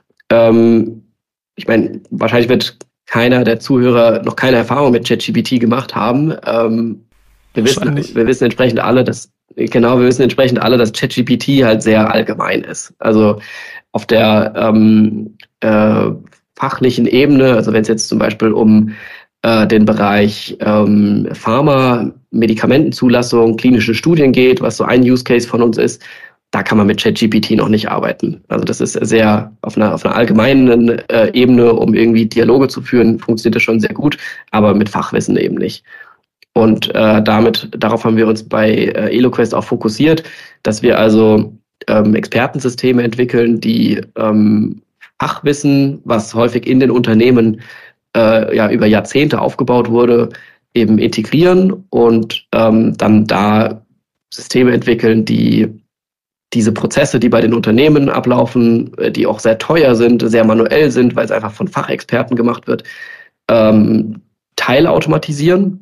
Ähm, ich meine, wahrscheinlich wird keiner der Zuhörer noch keine Erfahrung mit ChatGPT gemacht haben. Ähm, wir, wissen, wir wissen entsprechend alle, dass genau, wir wissen entsprechend alle, dass ChatGPT halt sehr allgemein ist. Also auf der ähm, äh, fachlichen Ebene, also wenn es jetzt zum Beispiel um den Bereich ähm, Pharma, Medikamentenzulassung, klinische Studien geht, was so ein Use Case von uns ist, da kann man mit ChatGPT noch nicht arbeiten. Also das ist sehr auf einer, auf einer allgemeinen äh, Ebene, um irgendwie Dialoge zu führen, funktioniert das schon sehr gut, aber mit Fachwissen eben nicht. Und äh, damit, darauf haben wir uns bei äh, EloQuest auch fokussiert, dass wir also ähm, Expertensysteme entwickeln, die ähm, Fachwissen, was häufig in den Unternehmen ja über Jahrzehnte aufgebaut wurde, eben integrieren und ähm, dann da Systeme entwickeln, die diese Prozesse, die bei den Unternehmen ablaufen, die auch sehr teuer sind, sehr manuell sind, weil es einfach von Fachexperten gemacht wird, ähm, teilautomatisieren.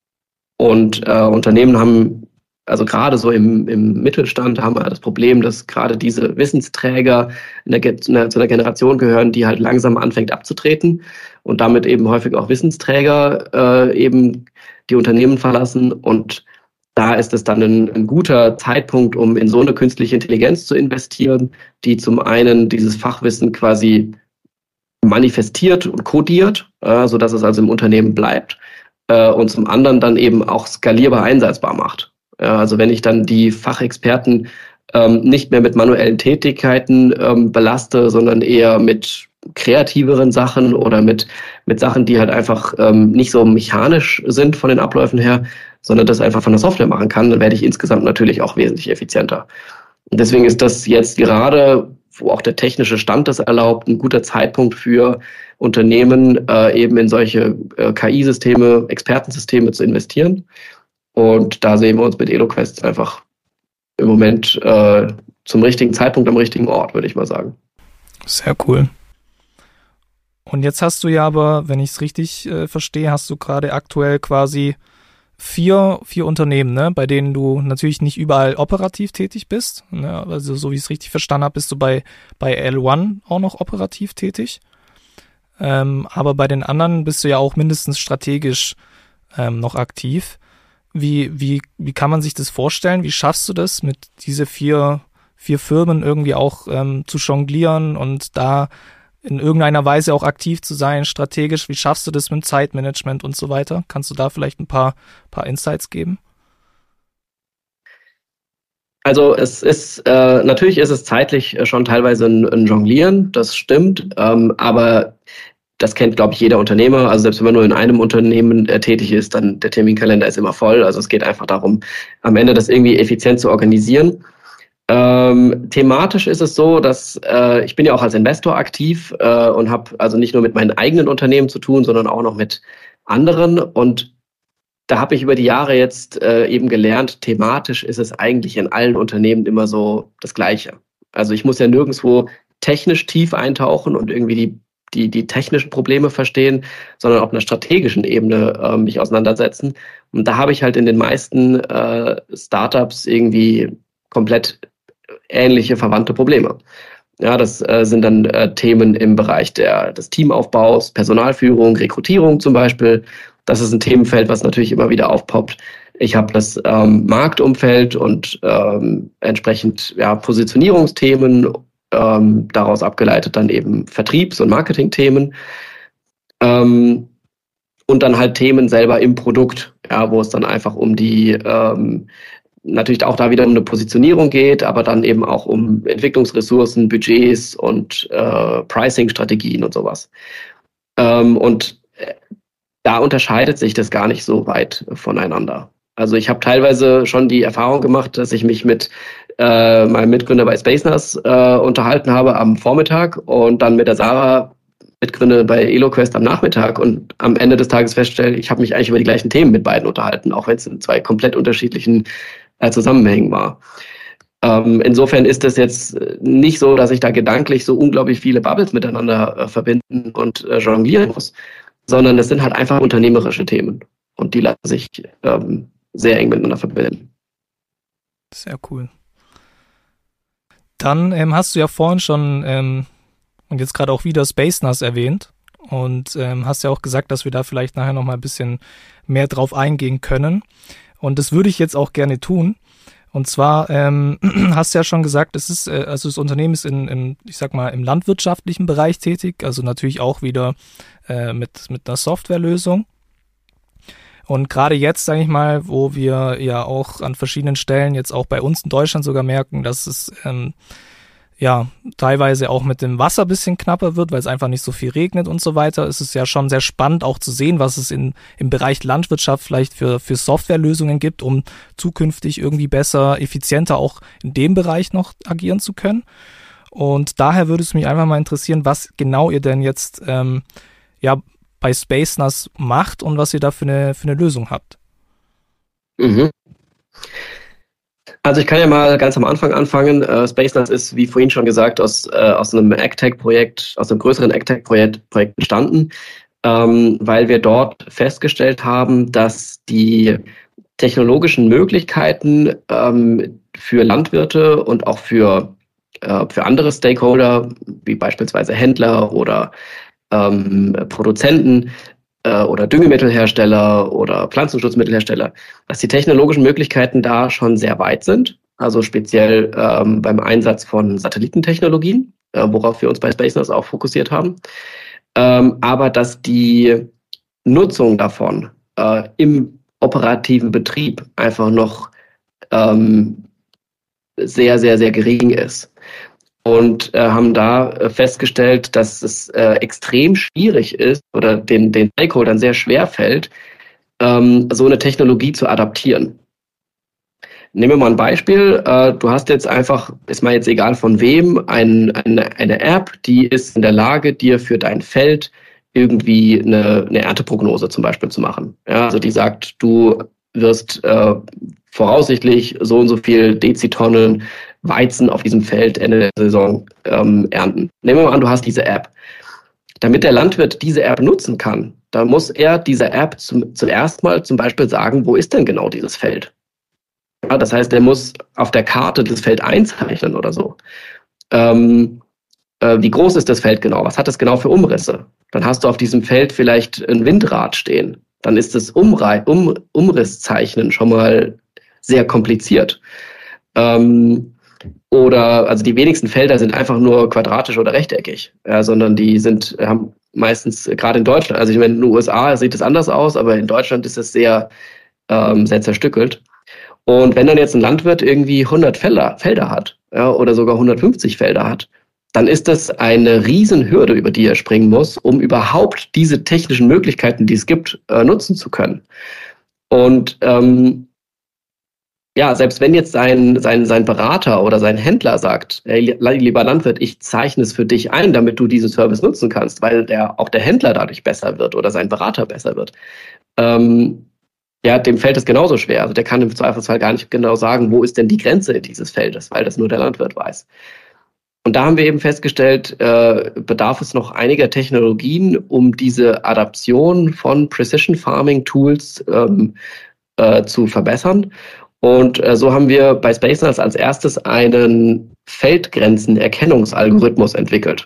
Und äh, Unternehmen haben, also gerade so im, im Mittelstand, haben wir das Problem, dass gerade diese Wissensträger in der, in der, zu der Generation gehören, die halt langsam anfängt abzutreten und damit eben häufig auch Wissensträger äh, eben die Unternehmen verlassen. Und da ist es dann ein, ein guter Zeitpunkt, um in so eine künstliche Intelligenz zu investieren, die zum einen dieses Fachwissen quasi manifestiert und kodiert, äh, sodass es also im Unternehmen bleibt, äh, und zum anderen dann eben auch skalierbar einsetzbar macht. Ja, also wenn ich dann die Fachexperten ähm, nicht mehr mit manuellen Tätigkeiten ähm, belaste, sondern eher mit kreativeren Sachen oder mit, mit Sachen, die halt einfach ähm, nicht so mechanisch sind von den Abläufen her, sondern das einfach von der Software machen kann, dann werde ich insgesamt natürlich auch wesentlich effizienter. Und deswegen ist das jetzt gerade, wo auch der technische Stand das erlaubt, ein guter Zeitpunkt für Unternehmen, äh, eben in solche äh, K I-Systeme, Expertensysteme zu investieren. Und da sehen wir uns mit EloQuest einfach im Moment äh, zum richtigen Zeitpunkt am richtigen Ort, würde ich mal sagen. Sehr cool. Und jetzt hast du ja aber, wenn ich es richtig äh, verstehe, hast du gerade aktuell quasi vier, vier Unternehmen, ne, bei denen du natürlich nicht überall operativ tätig bist. Ne, also so wie ich es richtig verstanden habe, bist du bei, bei L eins auch noch operativ tätig. Ähm, aber bei den anderen bist du ja auch mindestens strategisch ähm, noch aktiv. Wie, wie, wie kann man sich das vorstellen? Wie schaffst du das, mit diese vier, vier Firmen irgendwie auch ähm, zu jonglieren und da in irgendeiner Weise auch aktiv zu sein, strategisch? Wie schaffst du das mit Zeitmanagement und so weiter? Kannst du da vielleicht ein paar, paar Insights geben? Also es ist, äh, natürlich ist es zeitlich schon teilweise ein, ein Jonglieren, das stimmt, ähm, aber das kennt, glaube ich, jeder Unternehmer. Also selbst wenn man nur in einem Unternehmen äh, tätig ist, dann der Terminkalender ist immer voll. Also es geht einfach darum, am Ende das irgendwie effizient zu organisieren. Ähm, thematisch ist es so, dass äh, ich bin ja auch als Investor aktiv äh, und habe also nicht nur mit meinen eigenen Unternehmen zu tun, sondern auch noch mit anderen. Und da habe ich über die Jahre jetzt äh, eben gelernt, thematisch ist es eigentlich in allen Unternehmen immer so das Gleiche. Also ich muss ja nirgendwo technisch tief eintauchen und irgendwie die die die technischen Probleme verstehen, sondern auf einer strategischen Ebene äh, mich auseinandersetzen. Und da habe ich halt in den meisten äh, Startups irgendwie komplett ähnliche, verwandte Probleme. Ja, das äh, sind dann äh, Themen im Bereich der, des Teamaufbaus, Personalführung, Rekrutierung zum Beispiel. Das ist ein Themenfeld, was natürlich immer wieder aufpoppt. Ich habe das ähm, Marktumfeld und ähm, entsprechend ja, Positionierungsthemen, ähm, daraus abgeleitet dann eben Vertriebs- und Marketingthemen. Ähm, und dann halt Themen selber im Produkt, ja, wo es dann einfach um die ähm, natürlich auch da wieder um eine Positionierung geht, aber dann eben auch um Entwicklungsressourcen, Budgets und äh, Pricing-Strategien und sowas. Ähm, und da unterscheidet sich das gar nicht so weit voneinander. Also ich habe teilweise schon die Erfahrung gemacht, dass ich mich mit äh, meinem Mitgründer bei SpaceNAS äh, unterhalten habe am Vormittag und dann mit der Sarah, Mitgründer bei EloQuest am Nachmittag und am Ende des Tages feststelle, ich habe mich eigentlich über die gleichen Themen mit beiden unterhalten, auch wenn es in zwei komplett unterschiedlichen äh, Zusammenhängen war. Ähm, insofern ist es jetzt nicht so, dass ich da gedanklich so unglaublich viele Bubbles miteinander äh, verbinden und äh, jonglieren muss, sondern es sind halt einfach unternehmerische Themen und die lassen sich ähm, sehr eng miteinander verbinden. Sehr cool. Dann ähm, hast du ja vorhin schon ähm, und jetzt gerade auch wieder SpaceNAS erwähnt und ähm, hast ja auch gesagt, dass wir da vielleicht nachher noch mal ein bisschen mehr drauf eingehen können. Und das würde ich jetzt auch gerne tun. Und zwar ähm, hast du ja schon gesagt, es ist äh, also das Unternehmen ist in, in ich sag mal im landwirtschaftlichen Bereich tätig, also natürlich auch wieder äh, mit mit einer Softwarelösung. Und gerade jetzt, sage ich mal, wo wir ja auch an verschiedenen Stellen jetzt auch bei uns in Deutschland sogar merken, dass es ähm, ja teilweise auch mit dem Wasser ein bisschen knapper wird, weil es einfach nicht so viel regnet und so weiter, ist es ja schon sehr spannend auch zu sehen, was es in im Bereich Landwirtschaft vielleicht für für Softwarelösungen gibt, um zukünftig irgendwie besser, effizienter auch in dem Bereich noch agieren zu können. Und daher würde es mich einfach mal interessieren, was genau ihr denn jetzt ähm, ja bei SpaceNAS macht und was ihr da für eine für eine Lösung habt. Mhm. Also ich kann ja mal ganz am Anfang anfangen. Uh, SpaceNAS ist, wie vorhin schon gesagt, aus, uh, aus einem AgTech-Projekt, aus einem größeren AgTech-Projekt Projekt entstanden, ähm, weil wir dort festgestellt haben, dass die technologischen Möglichkeiten ähm, für Landwirte und auch für, äh, für andere Stakeholder, wie beispielsweise Händler oder ähm, Produzenten, oder Düngemittelhersteller oder Pflanzenschutzmittelhersteller, dass die technologischen Möglichkeiten da schon sehr weit sind, also speziell ähm, beim Einsatz von Satellitentechnologien, äh, worauf wir uns bei SpaceNAS auch fokussiert haben, ähm, aber dass die Nutzung davon äh, im operativen Betrieb einfach noch ähm, sehr, sehr, sehr gering ist. Und äh, haben da äh, festgestellt, dass es äh, extrem schwierig ist oder den, den Stakeholdern sehr schwer fällt, ähm, so eine Technologie zu adaptieren. Nehmen wir mal ein Beispiel. Äh, du hast jetzt einfach, ist mal jetzt egal von wem, ein, eine, eine App, die ist in der Lage, dir für dein Feld irgendwie eine, eine Ernteprognose zum Beispiel zu machen. Ja, also die sagt, du wirst äh, voraussichtlich so und so viel Dezitonnen Weizen auf diesem Feld Ende der Saison ähm, ernten. Nehmen wir mal an, du hast diese App. damit der Landwirt diese App nutzen kann, da muss er dieser App zum, zuerst mal zum Beispiel sagen, wo ist denn genau dieses Feld? Ja, das heißt, er muss auf der Karte das Feld einzeichnen oder so. Ähm, äh, wie groß ist das Feld genau? Was hat das genau für Umrisse? Dann hast du auf diesem Feld vielleicht ein Windrad stehen. Dann ist das Umrei- um- Umrisszeichnen schon mal sehr kompliziert. Ähm, oder, also die wenigsten Felder sind einfach nur quadratisch oder rechteckig, ja, sondern die sind, haben meistens, gerade in Deutschland, also ich meine, in den U S A sieht es anders aus, aber in Deutschland ist es sehr, ähm, sehr zerstückelt. Und wenn dann jetzt ein Landwirt irgendwie hundert Felder, Felder hat, ja, oder sogar hundertfünfzig Felder hat, dann ist das eine Riesenhürde, über die er springen muss, um überhaupt diese technischen Möglichkeiten, die es gibt, äh, nutzen zu können. Und ähm, ja, selbst wenn jetzt sein, sein, sein Berater oder sein Händler sagt, hey, lieber Landwirt, ich zeichne es für dich ein, damit du diesen Service nutzen kannst, weil der, auch der Händler dadurch besser wird oder sein Berater besser wird, ähm, ja, dem fällt es genauso schwer. Also der kann im Zweifelsfall gar nicht genau sagen, wo ist denn die Grenze dieses Feldes, weil das nur der Landwirt weiß. Und da haben wir eben festgestellt, äh, bedarf es noch einiger Technologien, um diese Adaption von Precision Farming Tools ähm, äh, zu verbessern. Und äh, so haben wir bei SpaceNav als erstes einen Feldgrenzenerkennungsalgorithmus entwickelt.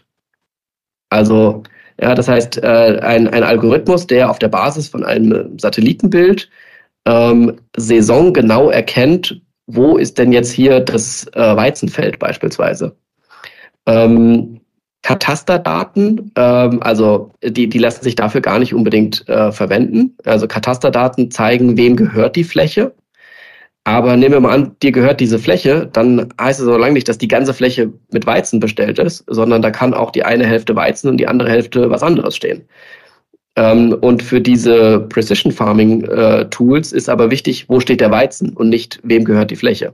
Also, ja, das heißt, äh, ein, ein Algorithmus, der auf der Basis von einem Satellitenbild ähm, saisongenau erkennt, wo ist denn jetzt hier das äh, Weizenfeld beispielsweise. Ähm, Katasterdaten, ähm, also die, die lassen sich dafür gar nicht unbedingt äh, verwenden. Also Katasterdaten zeigen, wem gehört die Fläche. Aber nehmen wir mal an, dir gehört diese Fläche, dann heißt es so lange nicht, dass die ganze Fläche mit Weizen bestellt ist, sondern da kann auch die eine Hälfte Weizen und die andere Hälfte was anderes stehen. Ähm, und für diese Precision Farming äh, Tools ist aber wichtig, wo steht der Weizen und nicht, wem gehört die Fläche.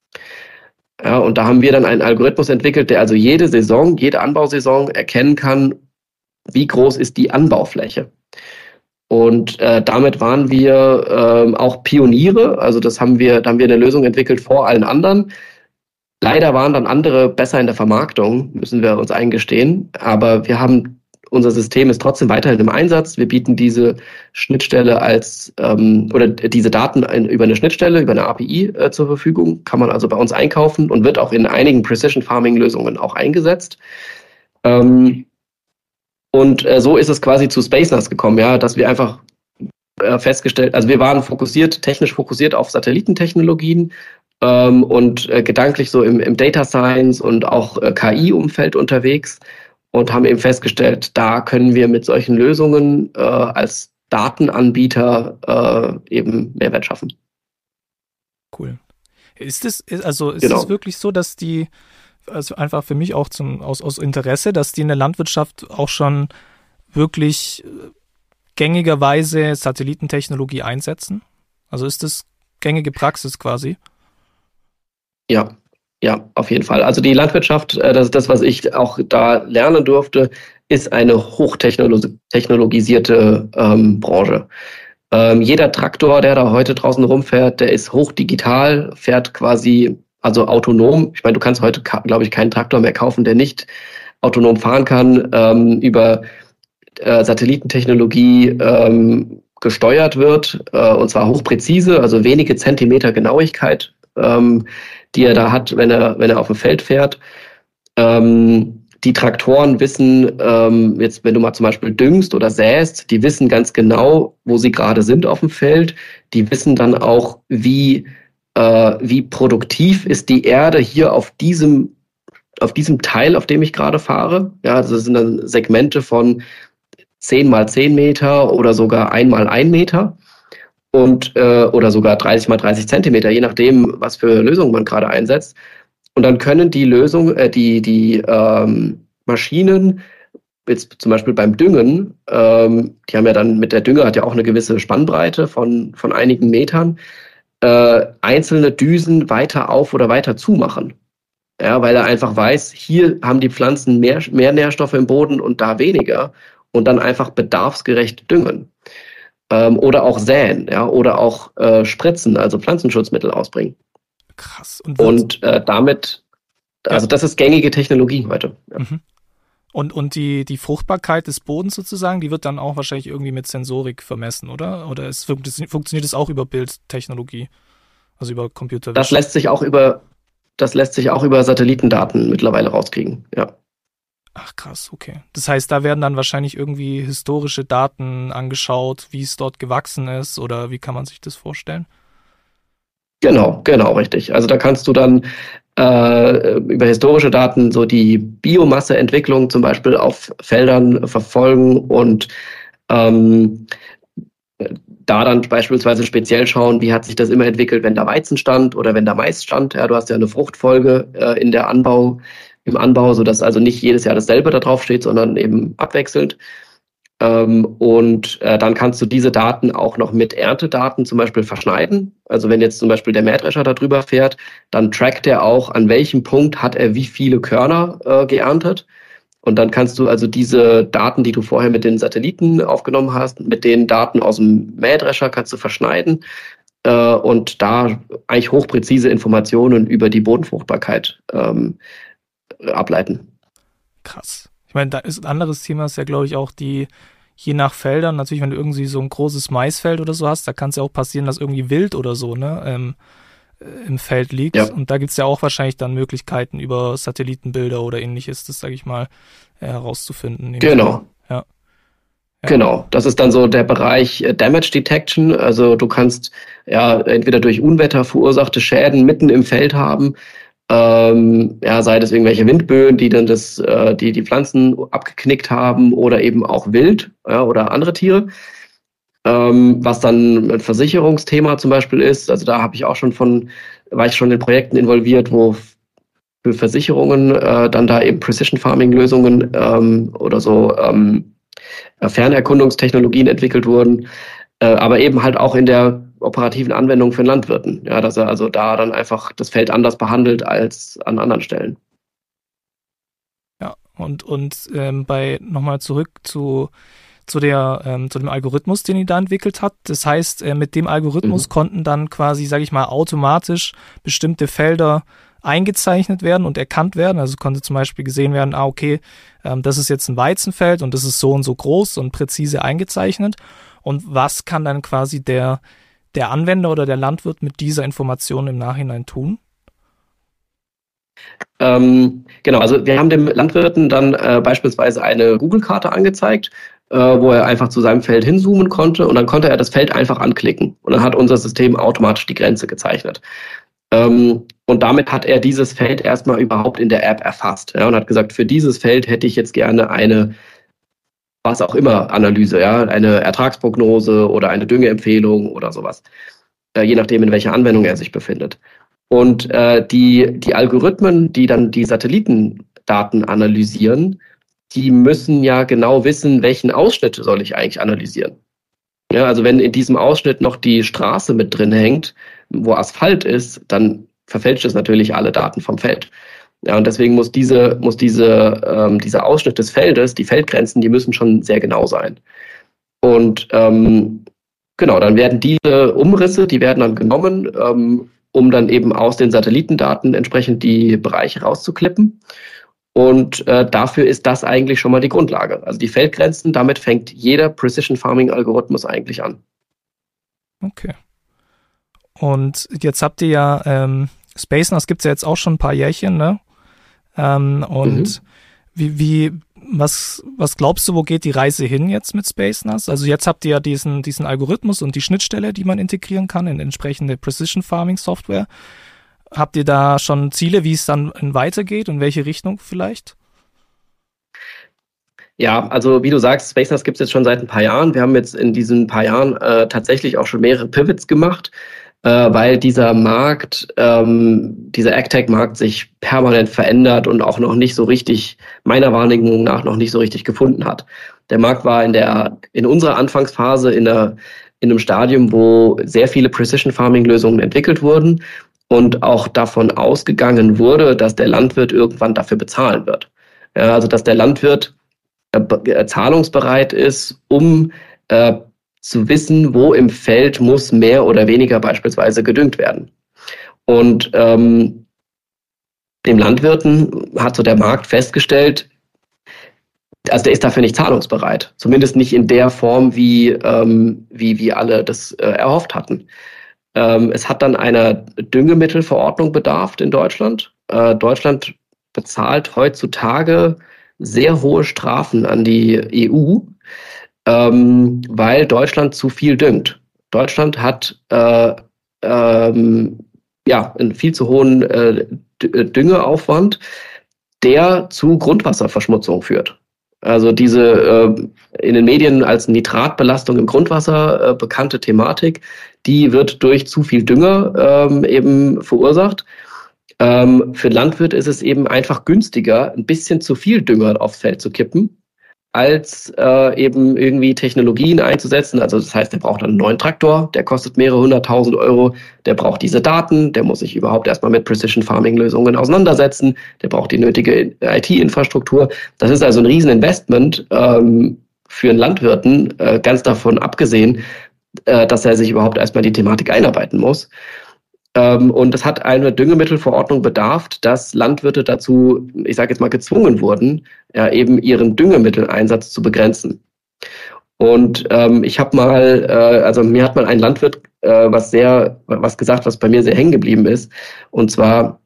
Ja, und da haben wir dann einen Algorithmus entwickelt, der also jede Saison, jede Anbausaison erkennen kann, wie groß ist die Anbaufläche. Und äh, damit waren wir ähm, auch Pioniere. Also das haben wir, da haben wir eine Lösung entwickelt vor allen anderen. Leider waren dann andere besser in der Vermarktung, müssen wir uns eingestehen. Aber wir haben, unser System ist trotzdem weiterhin im Einsatz. Wir bieten diese Schnittstelle als ähm, oder diese Daten ein, über eine Schnittstelle, über eine A P I äh, zur Verfügung. Kann man also bei uns einkaufen und wird auch in einigen Precision Farming Lösungen auch eingesetzt. Ähm, Und äh, so ist es quasi zu SpaceNav gekommen, ja, dass wir einfach äh, festgestellt, also wir waren fokussiert, technisch fokussiert auf Satellitentechnologien ähm, und äh, gedanklich so im, im Data Science und auch äh, K I-Umfeld unterwegs und haben eben festgestellt, da können wir mit solchen Lösungen äh, als Datenanbieter äh, eben Mehrwert schaffen. Cool. Ist es, also ist Genau. es wirklich so, dass die also einfach für mich auch zum, aus, aus Interesse, dass die in der Landwirtschaft auch schon wirklich gängigerweise Satellitentechnologie einsetzen? Also ist das gängige Praxis quasi? Ja, ja, auf jeden Fall. Also die Landwirtschaft, das ist das, was ich auch da lernen durfte, ist eine hochtechnologisierte ähm, Branche. Ähm, jeder Traktor, der da heute draußen rumfährt, der ist hochdigital, fährt quasi also autonom. Ich meine, du kannst heute, glaube ich, keinen Traktor mehr kaufen, der nicht autonom fahren kann, ähm, über äh, Satellitentechnologie ähm, gesteuert wird, äh, und zwar hochpräzise, also wenige Zentimeter Genauigkeit, ähm, die er da hat, wenn er, wenn er auf dem Feld fährt. Ähm, die Traktoren wissen, ähm, jetzt wenn du mal zum Beispiel düngst oder säst, die wissen ganz genau, wo sie gerade sind auf dem Feld. Die wissen dann auch, wie wie produktiv ist die Erde hier auf diesem, auf diesem Teil, auf dem ich gerade fahre. Ja, das sind dann Segmente von zehn mal zehn Meter oder sogar ein mal ein Meter und, äh, oder sogar dreißig mal dreißig Zentimeter, je nachdem, was für Lösungen man gerade einsetzt. Und dann können die Lösungen, äh, die, die ähm, Maschinen, jetzt zum Beispiel beim Düngen, ähm, die haben ja dann mit der Dünger hat ja auch eine gewisse Spannbreite von, von einigen Metern, Äh, einzelne Düsen weiter auf oder weiter zumachen. Ja, weil er einfach weiß, hier haben die Pflanzen mehr, mehr Nährstoffe im Boden und da weniger und dann einfach bedarfsgerecht düngen. Ähm, oder auch säen, ja, oder auch äh, spritzen, also Pflanzenschutzmittel ausbringen. Krass. Und, und äh, damit, also ja. das ist gängige Technologie heute. Ja. Mhm. Und, und die, die Fruchtbarkeit des Bodens sozusagen, die wird dann auch wahrscheinlich irgendwie mit Sensorik vermessen, oder? Oder es funktioniert es auch über Bildtechnologie, also über Computer? Das lässt sich auch über, das lässt sich auch über Satellitendaten mittlerweile rauskriegen, ja. Ach krass, okay. Das heißt, da werden dann wahrscheinlich irgendwie historische Daten angeschaut, wie es dort gewachsen ist, oder wie kann man sich das vorstellen? Genau, genau, richtig. Also da kannst du dann äh, über historische Daten so die Biomasseentwicklung zum Beispiel auf Feldern verfolgen und ähm, da dann beispielsweise speziell schauen, wie hat sich das immer entwickelt, wenn da Weizen stand oder wenn da Mais stand. Ja, du hast ja eine Fruchtfolge äh, in der Anbau, im Anbau, sodass also nicht jedes Jahr dasselbe da drauf steht, sondern eben abwechselnd. Ähm, und äh, dann kannst du diese Daten auch noch mit Erntedaten zum Beispiel verschneiden. Also wenn jetzt zum Beispiel der Mähdrescher da drüber fährt, dann trackt er auch, an welchem Punkt hat er wie viele Körner äh, geerntet. Und dann kannst du also diese Daten, die du vorher mit den Satelliten aufgenommen hast, mit den Daten aus dem Mähdrescher kannst du verschneiden äh, und da eigentlich hochpräzise Informationen über die Bodenfruchtbarkeit ähm, ableiten. Krass. Ich meine, da ist ein anderes Thema, ist ja, glaube ich, auch die, je nach Feldern, natürlich, wenn du irgendwie so ein großes Maisfeld oder so hast, da kann es ja auch passieren, dass irgendwie Wild oder so, ne, ähm, im Feld liegt. Ja. Und da gibt es ja auch wahrscheinlich dann Möglichkeiten, über Satellitenbilder oder ähnliches, das, sage ich mal, herauszufinden. Genau. Ja. Ja. Genau, das ist dann so der Bereich Damage Detection. Also du kannst ja entweder durch Unwetter verursachte Schäden mitten im Feld haben, Ähm, ja, sei das irgendwelche Windböen, die dann das, äh, die, die Pflanzen abgeknickt haben oder eben auch Wild, ja, oder andere Tiere. Ähm, was dann ein Versicherungsthema zum Beispiel ist. Also da habe ich auch schon von, war ich schon in Projekten involviert, wo für Versicherungen äh, dann da eben Precision Farming Lösungen ähm, oder so ähm, Fernerkundungstechnologien entwickelt wurden, äh, aber eben halt auch in der operativen Anwendung für den Landwirten. Ja, dass er also da dann einfach das Feld anders behandelt als an anderen Stellen. Ja, und, und ähm, bei nochmal zurück zu, zu, der, ähm, zu dem Algorithmus, den ihr da entwickelt habt. Das heißt, äh, mit dem Algorithmus mhm. konnten dann quasi, sage ich mal, automatisch bestimmte Felder eingezeichnet werden und erkannt werden. Also konnte zum Beispiel gesehen werden, ah, okay, ähm, das ist jetzt ein Weizenfeld und das ist so und so groß und präzise eingezeichnet. Und was kann dann quasi der der Anwender oder der Landwirt mit dieser Information im Nachhinein tun? Ähm, genau, also wir haben dem Landwirten dann äh, beispielsweise eine Google-Karte angezeigt, äh, wo er einfach zu seinem Feld hinzoomen konnte und dann konnte er das Feld einfach anklicken und dann hat unser System automatisch die Grenze gezeichnet. Ähm, und damit hat er dieses Feld erstmal überhaupt in der App erfasst, ja, und hat gesagt, für dieses Feld hätte ich jetzt gerne eine was auch immer Analyse, ja, eine Ertragsprognose oder eine Düngeempfehlung oder sowas, äh, je nachdem, in welcher Anwendung er sich befindet. Und äh, die, die Algorithmen, die dann die Satellitendaten analysieren, die müssen ja genau wissen, welchen Ausschnitt soll ich eigentlich analysieren. Ja, also wenn in diesem Ausschnitt noch die Straße mit drin hängt, wo Asphalt ist, dann verfälscht es natürlich alle Daten vom Feld. Ja, und deswegen muss diese, muss diese, ähm, dieser Ausschnitt des Feldes, die Feldgrenzen, die müssen schon sehr genau sein. Und ähm, genau, dann werden diese Umrisse, die werden dann genommen, ähm, um dann eben aus den Satellitendaten entsprechend die Bereiche rauszuklippen. Und äh, dafür ist das eigentlich schon mal die Grundlage. Also die Feldgrenzen, damit fängt jeder Precision Farming Algorithmus eigentlich an. Okay. Und jetzt habt ihr ja, ähm, SpaceNAS gibt es ja jetzt auch schon ein paar Jährchen, ne? Ähm, und mhm. wie, wie, was, was glaubst du, wo geht die Reise hin jetzt mit SpaceNAS? Also jetzt habt ihr ja diesen, diesen Algorithmus und die Schnittstelle, die man integrieren kann in entsprechende Precision Farming Software. Habt ihr da schon Ziele, wie es dann weitergeht und welche Richtung vielleicht? Ja, also wie du sagst, SpaceNAS gibt es jetzt schon seit ein paar Jahren. Wir haben jetzt in diesen paar Jahren äh, tatsächlich auch schon mehrere Pivots gemacht, äh, weil dieser Markt, ähm, dieser AgTech-Markt sich permanent verändert und auch noch nicht so richtig, meiner Wahrnehmung nach, noch nicht so richtig gefunden hat. Der Markt war in der, in unserer Anfangsphase in, der, in einem Stadium, wo sehr viele Precision-Farming-Lösungen entwickelt wurden und auch davon ausgegangen wurde, dass der Landwirt irgendwann dafür bezahlen wird. Ja, also dass der Landwirt äh, zahlungsbereit ist, um äh, zu wissen, wo im Feld muss mehr oder weniger beispielsweise gedüngt werden. Und ähm, dem Landwirten hat so der Markt festgestellt, also der ist dafür nicht zahlungsbereit. Zumindest nicht in der Form, wie, ähm, wie, wie alle das äh, erhofft hatten. Ähm, es hat dann einer Düngemittelverordnung bedarf in Deutschland. Äh, Deutschland bezahlt heutzutage sehr hohe Strafen an die E U, ähm, weil Deutschland zu viel düngt. Deutschland hat äh, ähm, ja, einen viel zu hohen äh, Düngeaufwand, der zu Grundwasserverschmutzung führt. Also diese äh, in den Medien als Nitratbelastung im Grundwasser äh, bekannte Thematik, die wird durch zu viel Dünger ähm, eben verursacht. Ähm, für Landwirte ist es eben einfach günstiger, ein bisschen zu viel Dünger aufs Feld zu kippen, als äh, eben irgendwie Technologien einzusetzen. Also das heißt, der braucht einen neuen Traktor, der kostet mehrere hunderttausend Euro, der braucht diese Daten, der muss sich überhaupt erstmal mit Precision Farming Lösungen auseinandersetzen, der braucht die nötige I T-Infrastruktur. Das ist also ein Rieseninvestment ähm, für einen Landwirten, äh, ganz davon abgesehen, äh, dass er sich überhaupt erstmal die Thematik einarbeiten muss. Ähm, und es hat eine Düngemittelverordnung bedarf, dass Landwirte dazu, ich sage jetzt mal, gezwungen wurden, ja, eben ihren Düngemitteleinsatz zu begrenzen. Und ähm, ich habe mal, äh, also mir hat mal ein Landwirt äh, was sehr, was gesagt, was bei mir sehr hängen geblieben ist. Und zwar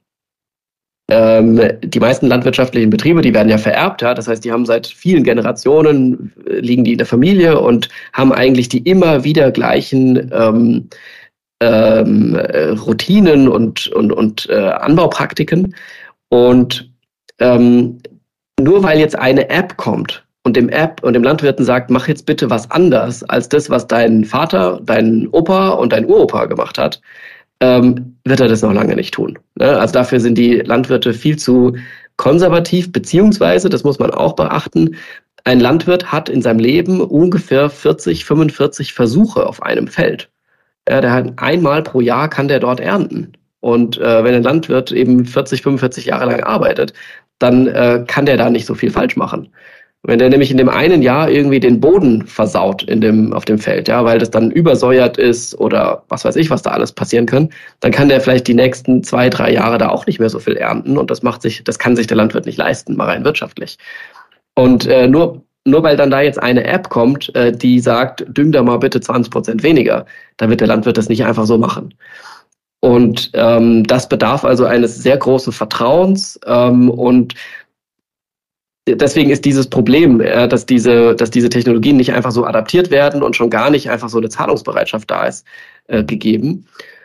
ähm, die meisten landwirtschaftlichen Betriebe, die werden ja vererbt, ja, das heißt, die haben seit vielen Generationen äh, liegen die in der Familie und haben eigentlich die immer wieder gleichen ähm, Ähm, äh, Routinen und, und, und äh, Anbaupraktiken. Und ähm, nur weil jetzt eine App kommt und dem App und dem Landwirten sagt, mach jetzt bitte was anders als das, was dein Vater, dein Opa und dein Uropa gemacht hat, ähm, wird er das noch lange nicht tun. Ne? Also dafür sind die Landwirte viel zu konservativ, beziehungsweise, das muss man auch beachten, ein Landwirt hat in seinem Leben ungefähr vierzig, fünfundvierzig Versuche auf einem Feld. Ja, der hat einmal pro Jahr kann der dort ernten. Und äh, wenn ein Landwirt eben vierzig, fünfundvierzig Jahre lang arbeitet, dann äh, kann der da nicht so viel falsch machen. Wenn der nämlich in dem einen Jahr irgendwie den Boden versaut in dem, auf dem Feld, ja, weil das dann übersäuert ist oder was weiß ich, was da alles passieren kann, dann kann der vielleicht die nächsten zwei, drei Jahre da auch nicht mehr so viel ernten. Und das macht sich, das kann sich der Landwirt nicht leisten, mal rein wirtschaftlich. Und äh, nur Nur weil dann da jetzt eine App kommt, äh, die sagt, düng da mal bitte zwanzig Prozent weniger, dann wird der Landwirt das nicht einfach so machen. Und ähm, das bedarf also eines sehr großen Vertrauens ähm, und deswegen ist dieses Problem, äh, dass diese, dass diese Technologien nicht einfach so adaptiert werden und schon gar nicht einfach so eine Zahlungsbereitschaft da ist, äh, gegeben.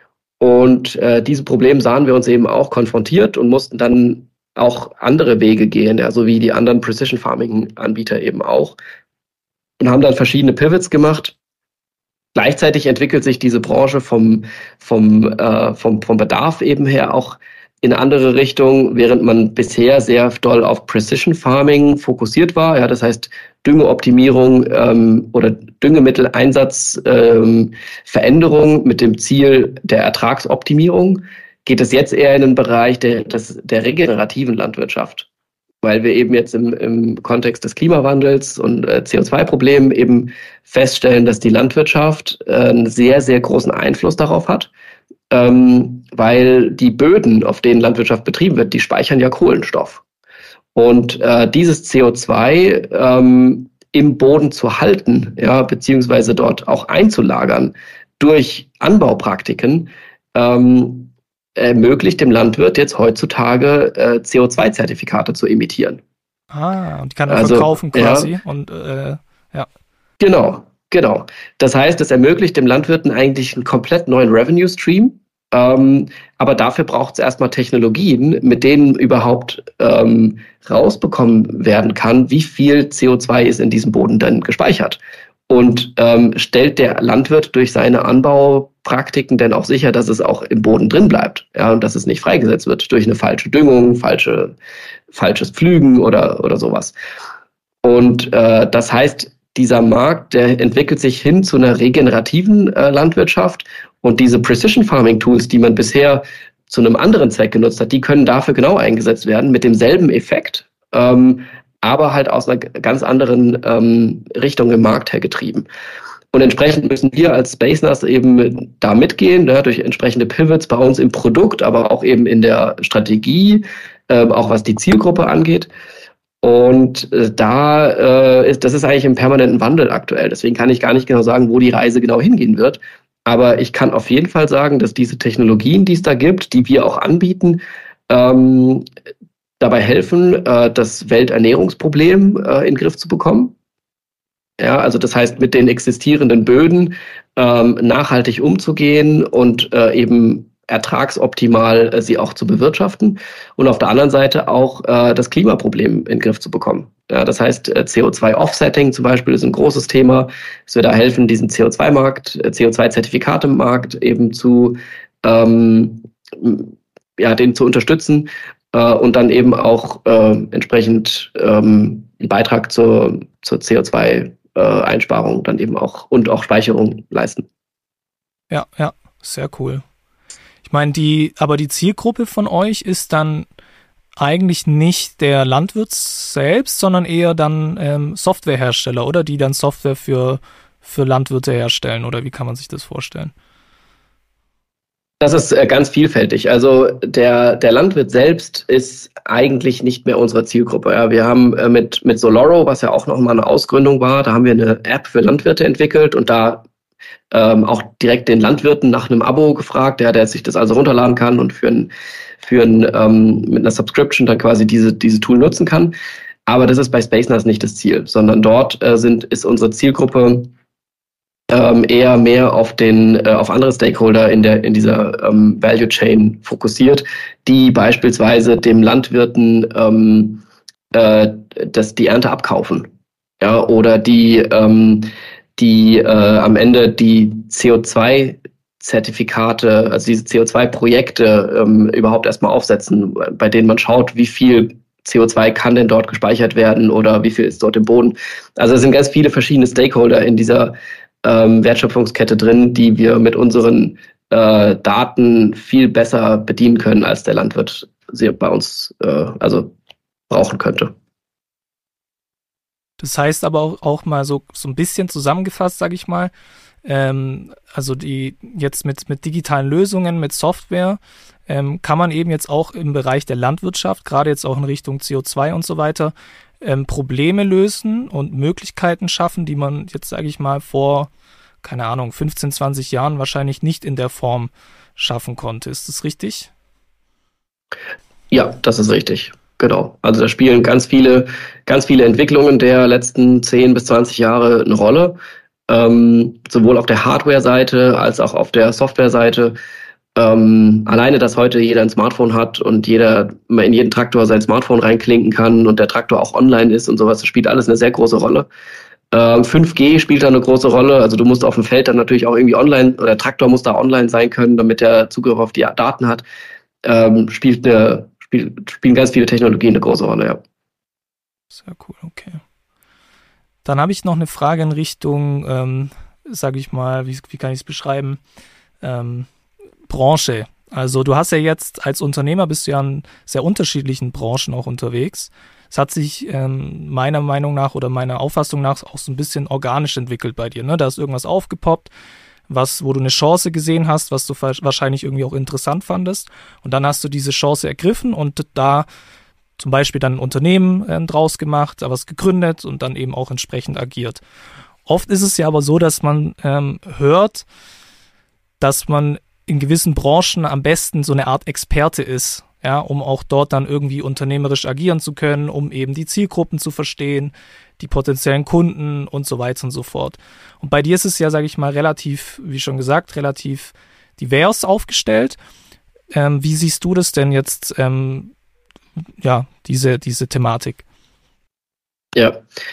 Und äh, diese Probleme sahen wir uns eben auch konfrontiert und mussten dann auch andere Wege gehen, ja, so wie die anderen Precision Farming Anbieter eben auch. Und haben dann verschiedene Pivots gemacht. Gleichzeitig entwickelt sich diese Branche vom, vom, äh, vom, vom Bedarf eben her auch in eine andere Richtung, während man bisher sehr doll auf Precision Farming fokussiert war. Ja, das heißt Düngeoptimierung ähm, oder Düngemitteleinsatz ähm, Veränderung mit dem Ziel der Ertragsoptimierung, geht es jetzt eher in den Bereich der, des, der regenerativen Landwirtschaft, weil wir eben jetzt im, im Kontext des Klimawandels und äh, C O zwei Problemen eben feststellen, dass die Landwirtschaft äh, einen sehr, sehr großen Einfluss darauf hat, ähm, weil die Böden, auf denen Landwirtschaft betrieben wird, die speichern ja Kohlenstoff. Und äh, dieses C O zwei ähm, im Boden zu halten, ja, beziehungsweise dort auch einzulagern durch Anbaupraktiken, ähm, ermöglicht dem Landwirt jetzt heutzutage äh, C O zwei Zertifikate zu emittieren. Ah, und die kann er also, verkaufen quasi. Ja, und äh, ja. Genau, genau. Das heißt, es ermöglicht dem Landwirten eigentlich einen komplett neuen Revenue Stream. Ähm, aber dafür braucht es erstmal Technologien, mit denen überhaupt ähm, rausbekommen werden kann, wie viel C O zwei ist in diesem Boden denn gespeichert. Und ähm, stellt der Landwirt durch seine Anbaupraktiken denn auch sicher, dass es auch im Boden drin bleibt, ja, und dass es nicht freigesetzt wird durch eine falsche Düngung, falsche, falsches Pflügen oder, oder sowas. Und äh, das heißt, dieser Markt, der entwickelt sich hin zu einer regenerativen äh, Landwirtschaft und diese Precision Farming Tools, die man bisher zu einem anderen Zweck genutzt hat, die können dafür genau eingesetzt werden mit demselben Effekt, ähm, aber halt aus einer ganz anderen ähm, Richtung im Markt hergetrieben. Und entsprechend müssen wir als SpaceNAS eben da mitgehen, ne, durch entsprechende Pivots bei uns im Produkt, aber auch eben in der Strategie, äh, auch was die Zielgruppe angeht. Und äh, da äh, ist, das ist eigentlich im permanenten Wandel aktuell. Deswegen kann ich gar nicht genau sagen, wo die Reise genau hingehen wird. Aber ich kann auf jeden Fall sagen, dass diese Technologien, die es da gibt, die wir auch anbieten, ähm, dabei helfen, äh, das Welternährungsproblem äh, in den Griff zu bekommen. Ja, also das heißt, mit den existierenden Böden ähm, nachhaltig umzugehen und äh, eben ertragsoptimal äh, sie auch zu bewirtschaften und auf der anderen Seite auch äh, das Klimaproblem in den Griff zu bekommen. Ja, das heißt, äh, C O zwei Offsetting zum Beispiel ist ein großes Thema, dass wir da helfen, diesen C O zwei Markt, äh, C O zwei Zertifikatemarkt eben zu, ähm, ja, den zu unterstützen äh, und dann eben auch äh, entsprechend ähm, einen Beitrag zur, zur C O zwei Einsparung dann eben auch und auch Speicherung leisten. Ja, ja, sehr cool. Ich meine, die, aber die Zielgruppe von euch ist dann eigentlich nicht der Landwirt selbst, sondern eher dann ähm, Softwarehersteller, oder? Die dann Software für, für Landwirte herstellen, oder wie kann man sich das vorstellen? Das ist äh, ganz vielfältig. Also der, der Landwirt selbst ist eigentlich nicht mehr unsere Zielgruppe. Ja, wir haben äh, mit, mit Soloro, was ja auch nochmal eine Ausgründung war, da haben wir eine App für Landwirte entwickelt und da ähm, auch direkt den Landwirten nach einem Abo gefragt, der, der sich das also runterladen kann und für ein, für ein, ähm, mit einer Subscription dann quasi diese, diese Tool nutzen kann. Aber das ist bei SpaceNAS nicht das Ziel, sondern dort äh, sind, ist unsere Zielgruppe Ähm, eher mehr auf den äh, auf andere Stakeholder in der in dieser ähm, Value Chain fokussiert, die beispielsweise dem Landwirten ähm, äh, das die Ernte abkaufen, ja, oder die ähm, die äh, am Ende die C O zwei Zertifikate, also diese C O zwei Projekte ähm, überhaupt erstmal aufsetzen, bei denen man schaut, wie viel C O zwei kann denn dort gespeichert werden oder wie viel ist dort im Boden. Also es sind ganz viele verschiedene Stakeholder in dieser Ähm, Wertschöpfungskette drin, die wir mit unseren äh, Daten viel besser bedienen können, als der Landwirt sie bei uns äh, also brauchen könnte. Das heißt aber auch, auch mal so, so ein bisschen zusammengefasst, sage ich mal, ähm, also die jetzt mit, mit digitalen Lösungen, mit Software, ähm, kann man eben jetzt auch im Bereich der Landwirtschaft, gerade jetzt auch in Richtung C O zwei und so weiter, ähm, Probleme lösen und Möglichkeiten schaffen, die man jetzt, sage ich mal, vor, keine Ahnung, fünfzehn, zwanzig Jahren wahrscheinlich nicht in der Form schaffen konnte. Ist das richtig? Ja, das ist richtig. Genau. Also da spielen ganz viele, ganz viele Entwicklungen der letzten zehn bis zwanzig Jahre eine Rolle. Ähm, sowohl auf der Hardware-Seite als auch auf der Software-Seite. Ähm, alleine, dass heute jeder ein Smartphone hat und jeder in jeden Traktor sein Smartphone reinklinken kann und der Traktor auch online ist und sowas, das spielt alles eine sehr große Rolle. Ähm, fünf G spielt da eine große Rolle, also du musst auf dem Feld dann natürlich auch irgendwie online, oder der Traktor muss da online sein können, damit der Zugriff auf die Daten hat. Ähm, spielt eine, spiel, spielen ganz viele Technologien eine große Rolle, ja. Sehr cool, okay. Dann habe ich noch eine Frage in Richtung, ähm, sage ich mal, wie, wie kann ich es beschreiben, ähm, Branche. Also du hast ja jetzt als Unternehmer, bist du ja in sehr unterschiedlichen Branchen auch unterwegs. Es hat sich ähm, meiner Meinung nach oder meiner Auffassung nach auch so ein bisschen organisch entwickelt bei dir. Ne? Da ist irgendwas aufgepoppt, was, wo du eine Chance gesehen hast, was du wahrscheinlich irgendwie auch interessant fandest. Und dann hast du diese Chance ergriffen und da zum Beispiel dann ein Unternehmen äh, draus gemacht, was gegründet und dann eben auch entsprechend agiert. Oft ist es ja aber so, dass man ähm, hört, dass man in gewissen Branchen am besten so eine Art Experte ist, ja, um auch dort dann irgendwie unternehmerisch agieren zu können, um eben die Zielgruppen zu verstehen, die potenziellen Kunden und so weiter und so fort. Und bei dir ist es ja, sage ich mal, relativ, wie schon gesagt, relativ divers aufgestellt. Ähm, wie siehst du das denn jetzt, ähm, ja, diese, diese Thematik? Ja,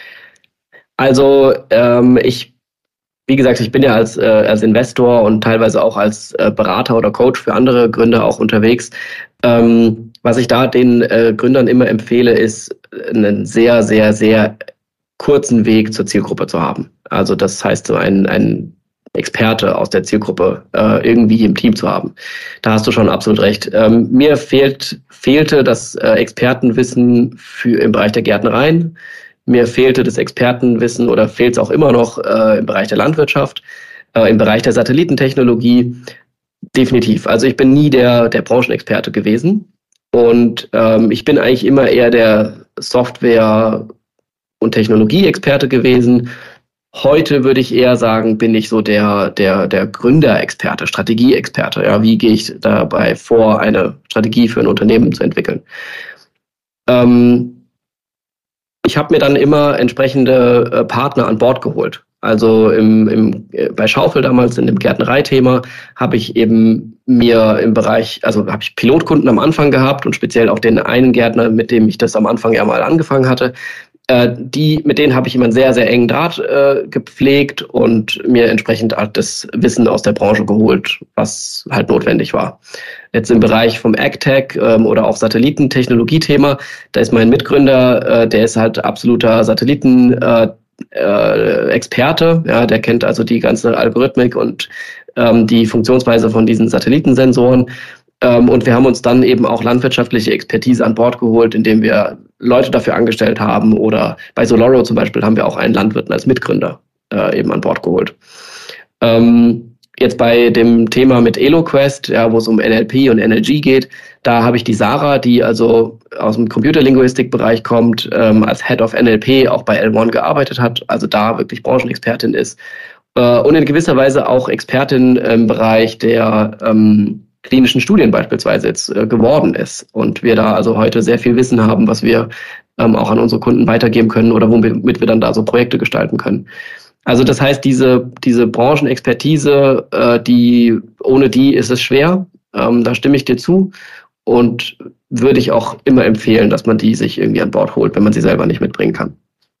also ähm, ich Wie gesagt, ich bin ja als, äh, als Investor und teilweise auch als äh, Berater oder Coach für andere Gründer auch unterwegs. Ähm, was ich da den äh, Gründern immer empfehle, ist, einen sehr, sehr, sehr kurzen Weg zur Zielgruppe zu haben. Also das heißt, so ein, ein Experte aus der Zielgruppe äh, irgendwie im Team zu haben. Da hast du schon absolut recht. Ähm, mir fehlt, fehlte das äh, Expertenwissen für, im Bereich der Gärtnereien. Mir fehlte das Expertenwissen oder fehlt es auch immer noch äh, im Bereich der Landwirtschaft, äh, im Bereich der Satellitentechnologie. Definitiv. Also ich bin nie der, der Branchenexperte gewesen und ähm, ich bin eigentlich immer eher der, Software- und Technologie-Experte gewesen. Heute würde ich eher sagen, bin ich so der, der, der Gründerexperte, Strategieexperte. Ja, wie gehe ich dabei vor, eine Strategie für ein Unternehmen zu entwickeln? Ähm, ich habe mir dann immer entsprechende äh, Partner an Bord geholt. Also im, im, äh, bei Schaufel damals in dem Gärtnereithema habe ich eben mir im Bereich, also habe ich Pilotkunden am Anfang gehabt und speziell auch den einen Gärtner, mit dem ich das am Anfang ja mal angefangen hatte. Äh, die, mit denen habe ich immer einen sehr, sehr engen Draht äh, gepflegt und mir entsprechend halt das Wissen aus der Branche geholt, was halt notwendig war. Jetzt im Bereich vom AgTech ähm, oder auch Satellitentechnologie-Thema, da ist mein Mitgründer, äh, der ist halt absoluter Satelliten- äh, Äh, Experte, ja, der kennt also die ganze Algorithmik und ähm, die Funktionsweise von diesen Satellitensensoren. Ähm, und wir haben uns dann eben auch landwirtschaftliche Expertise an Bord geholt, indem wir Leute dafür angestellt haben. Oder bei Soloro zum Beispiel haben wir auch einen Landwirt als Mitgründer äh, eben an Bord geholt. Ähm, Jetzt bei dem Thema mit EloQuest, ja, wo es um N L P und N L G geht, da habe ich die Sarah, die also aus dem Computerlinguistik-Bereich kommt, ähm, als Head of N L P auch bei L eins gearbeitet hat, also da wirklich Branchenexpertin ist äh, und in gewisser Weise auch Expertin im Bereich der ähm, klinischen Studien beispielsweise jetzt äh, geworden ist und wir da also heute sehr viel Wissen haben, was wir ähm, auch an unsere Kunden weitergeben können oder womit wir dann da so Projekte gestalten können. Also das heißt, diese, diese Branchenexpertise, äh, die, ohne die ist es schwer, ähm, da stimme ich dir zu und würde ich auch immer empfehlen, dass man die sich irgendwie an Bord holt, wenn man sie selber nicht mitbringen kann.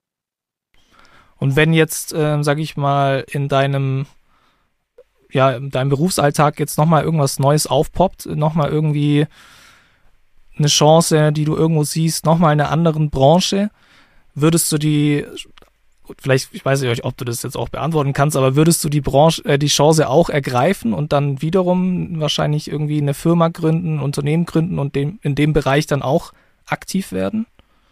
Und wenn jetzt, äh, sag ich mal, in deinem, ja, in deinem Berufsalltag jetzt nochmal irgendwas Neues aufpoppt, nochmal irgendwie eine Chance, die du irgendwo siehst, nochmal in einer anderen Branche, würdest du die vielleicht, ich weiß nicht, ob du das jetzt auch beantworten kannst, aber würdest du die Branche, äh, die Chance auch ergreifen und dann wiederum wahrscheinlich irgendwie eine Firma gründen, ein Unternehmen gründen und dem, in dem Bereich dann auch aktiv werden?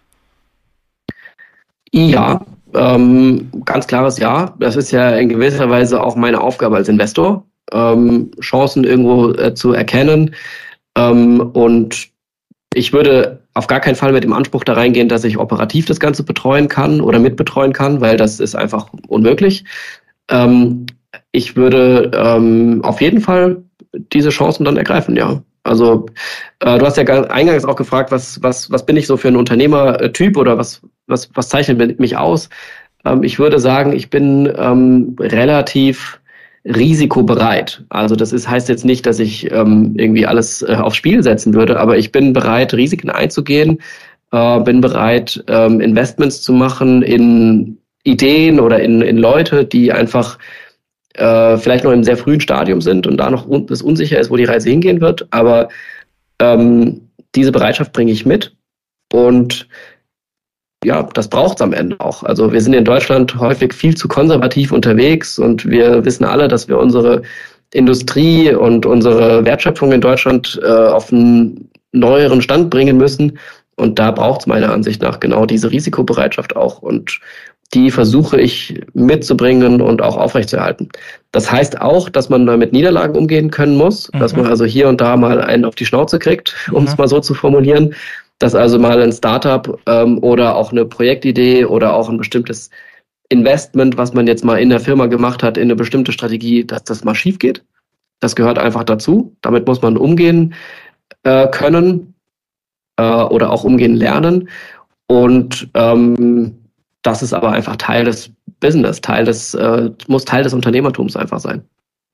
Ja, ähm, ganz klares Ja. Das ist ja in gewisser Weise auch meine Aufgabe als Investor, ähm, Chancen irgendwo äh, zu erkennen. Ähm, und ich würde auf gar keinen Fall mit dem Anspruch da reingehen, dass ich operativ das Ganze betreuen kann oder mitbetreuen kann, weil das ist einfach unmöglich. Ähm, ich würde ähm, auf jeden Fall diese Chancen dann ergreifen, ja. Also äh, du hast ja eingangs auch gefragt, was, was, was bin ich so für ein Unternehmertyp oder was, was, was zeichnet mich aus? Ähm, ich würde sagen, ich bin ähm, relativ risikobereit. Also das ist, heißt jetzt nicht, dass ich ähm, irgendwie alles äh, aufs Spiel setzen würde, aber ich bin bereit, Risiken einzugehen, äh, bin bereit, ähm, Investments zu machen in Ideen oder in, in Leute, die einfach äh, vielleicht noch im sehr frühen Stadium sind und da noch un- das unsicher ist, wo die Reise hingehen wird. Aber ähm, diese Bereitschaft bringe ich mit und ja, das braucht es am Ende auch. Also wir sind in Deutschland häufig viel zu konservativ unterwegs und wir wissen alle, dass wir unsere Industrie und unsere Wertschöpfung in Deutschland äh, auf einen neueren Stand bringen müssen. Und da braucht es meiner Ansicht nach genau diese Risikobereitschaft auch. Und die versuche ich mitzubringen und auch aufrechtzuerhalten. Das heißt auch, dass man da mit Niederlagen umgehen können muss, mhm. dass man also hier und da mal einen auf die Schnauze kriegt, um es mhm. mal so zu formulieren. Dass also mal ein Startup ähm, oder auch eine Projektidee oder auch ein bestimmtes Investment, was man jetzt mal in der Firma gemacht hat, in eine bestimmte Strategie, dass das mal schief geht. Das gehört einfach dazu. Damit muss man umgehen äh, können äh, oder auch umgehen lernen. Und ähm, das ist aber einfach Teil des Business, Teil des, äh, muss Teil des Unternehmertums einfach sein.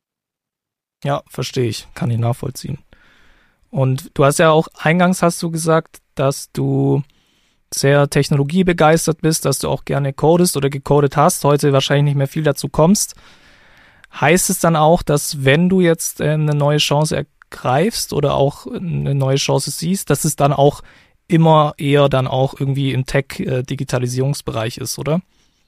Ja, verstehe ich. Kann ich nachvollziehen. Und du hast ja auch, eingangs hast du gesagt, dass du sehr technologiebegeistert bist, dass du auch gerne codest oder gecodet hast, heute wahrscheinlich nicht mehr viel dazu kommst. Heißt es dann auch, dass wenn du jetzt äh, eine neue Chance ergreifst oder auch eine neue Chance siehst, dass es dann auch immer eher dann auch irgendwie im Tech-Digitalisierungsbereich ist, oder?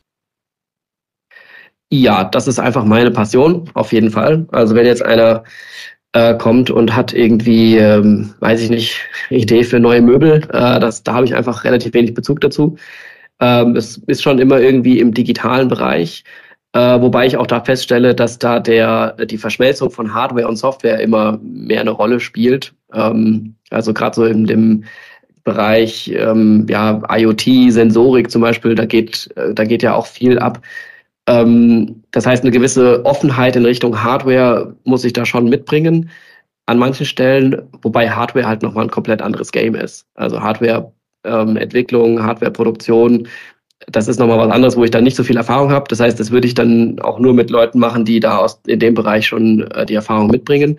Ja, das ist einfach meine Passion, auf jeden Fall. Also wenn jetzt einer äh, kommt und hat irgendwie, ähm, weiß ich nicht, Idee für neue Möbel, äh, das, da habe ich einfach relativ wenig Bezug dazu. Ähm, es ist schon immer irgendwie im digitalen Bereich, äh, wobei ich auch da feststelle, dass da der die Verschmelzung von Hardware und Software immer mehr eine Rolle spielt. Ähm, also gerade so in dem Bereich ähm, ja, IoT, Sensorik zum Beispiel, da geht, äh, da geht ja auch viel ab. Ähm, das heißt, eine gewisse Offenheit in Richtung Hardware muss ich da schon mitbringen an manchen Stellen, wobei Hardware halt nochmal ein komplett anderes Game ist. Also Hardware-Entwicklung, ähm, Hardware-Produktion, das ist nochmal was anderes, wo ich dann nicht so viel Erfahrung habe. Das heißt, das würde ich dann auch nur mit Leuten machen, die da aus in dem Bereich schon äh, die Erfahrung mitbringen.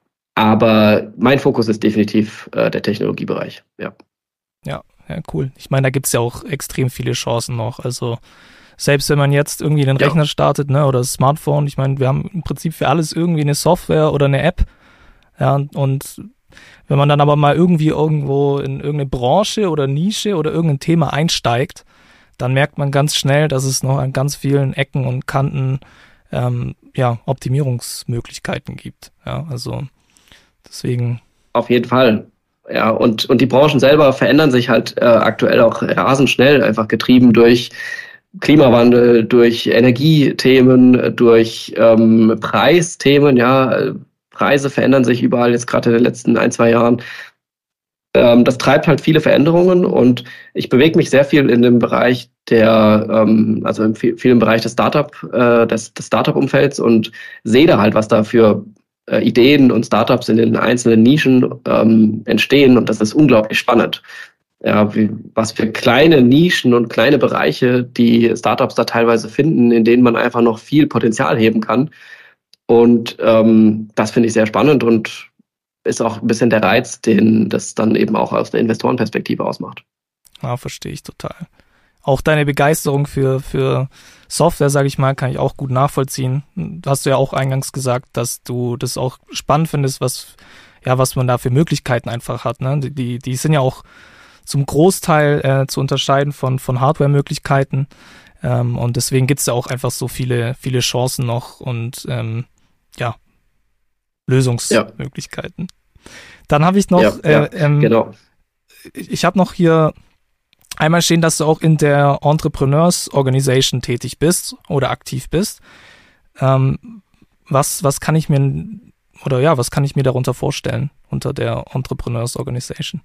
Aber mein Fokus ist definitiv äh, der Technologiebereich, ja. Ja, ja, cool. Ich meine, da gibt's ja auch extrem viele Chancen noch. Also selbst wenn man jetzt irgendwie einen Rechner ja. startet, ne, oder das Smartphone, ich meine, wir haben im Prinzip für alles irgendwie eine Software oder eine App. Ja, und wenn man dann aber mal irgendwie irgendwo in irgendeine Branche oder Nische oder irgendein Thema einsteigt, dann merkt man ganz schnell, dass es noch an ganz vielen Ecken und Kanten ähm, ja, Optimierungsmöglichkeiten gibt. Ja, also deswegen. Auf jeden Fall. Ja, und, und die Branchen selber verändern sich halt äh, aktuell auch rasend schnell, einfach getrieben durch Klimawandel, durch Energiethemen, durch ähm, Preisthemen. Ja, Preise verändern sich überall jetzt gerade in den letzten ein, zwei Jahren. Ähm, das treibt halt viele Veränderungen und ich bewege mich sehr viel in dem Bereich der, ähm, also im viel, viel im Bereich des Startup, äh, des, des Startup-Umfelds und sehe da halt, was da für äh, Ideen und Startups in den einzelnen Nischen ähm, entstehen und das ist unglaublich spannend. Ja, wie, was für kleine Nischen und kleine Bereiche die Startups da teilweise finden, in denen man einfach noch viel Potenzial heben kann. Und ähm, das finde ich sehr spannend und ist auch ein bisschen der Reiz, den das dann eben auch aus der Investorenperspektive ausmacht. Ja, verstehe ich total. Auch deine Begeisterung für, für Software, sage ich mal, kann ich auch gut nachvollziehen. Hast du ja auch eingangs gesagt, dass du das auch spannend findest, was, ja, was man da für Möglichkeiten einfach hat. Ne? Die, die sind ja auch zum Großteil äh, zu unterscheiden von, von Hardware-Möglichkeiten. Ähm, und deswegen gibt es da auch einfach so viele, viele Chancen noch und ähm, ja, Lösungsmöglichkeiten. Ja. Dann habe ich noch, ja, äh, ja, ähm, genau. ich habe noch hier einmal stehen, dass du auch in der Entrepreneurs Organization tätig bist oder aktiv bist. Ähm, was, was kann ich mir, oder ja, was kann ich mir darunter vorstellen unter der Entrepreneurs Organization?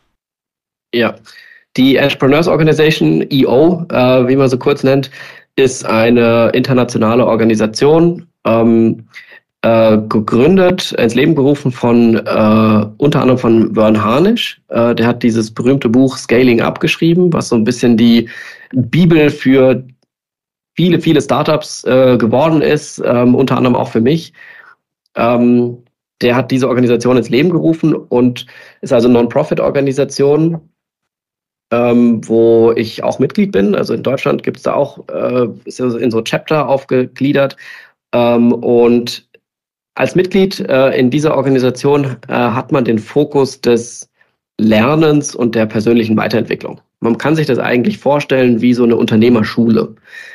Ja, die Entrepreneurs Organization, E O, äh, wie man so kurz nennt, ist eine internationale Organisation, ähm, Äh, gegründet, ins Leben gerufen von äh, unter anderem von Vern Harnish. Äh, der hat dieses berühmte Buch Scaling Up geschrieben, was so ein bisschen die Bibel für viele, viele Startups äh, geworden ist, ähm, unter anderem auch für mich. Ähm, der hat diese Organisation ins Leben gerufen und ist also eine Non-Profit-Organisation, ähm, wo ich auch Mitglied bin. Also in Deutschland gibt es da auch, äh, ist in so Chapter aufgegliedert ähm, und als Mitglied äh, in dieser Organisation äh, hat man den Fokus des Lernens und der persönlichen Weiterentwicklung. Man kann sich das eigentlich vorstellen wie so eine Unternehmerschule.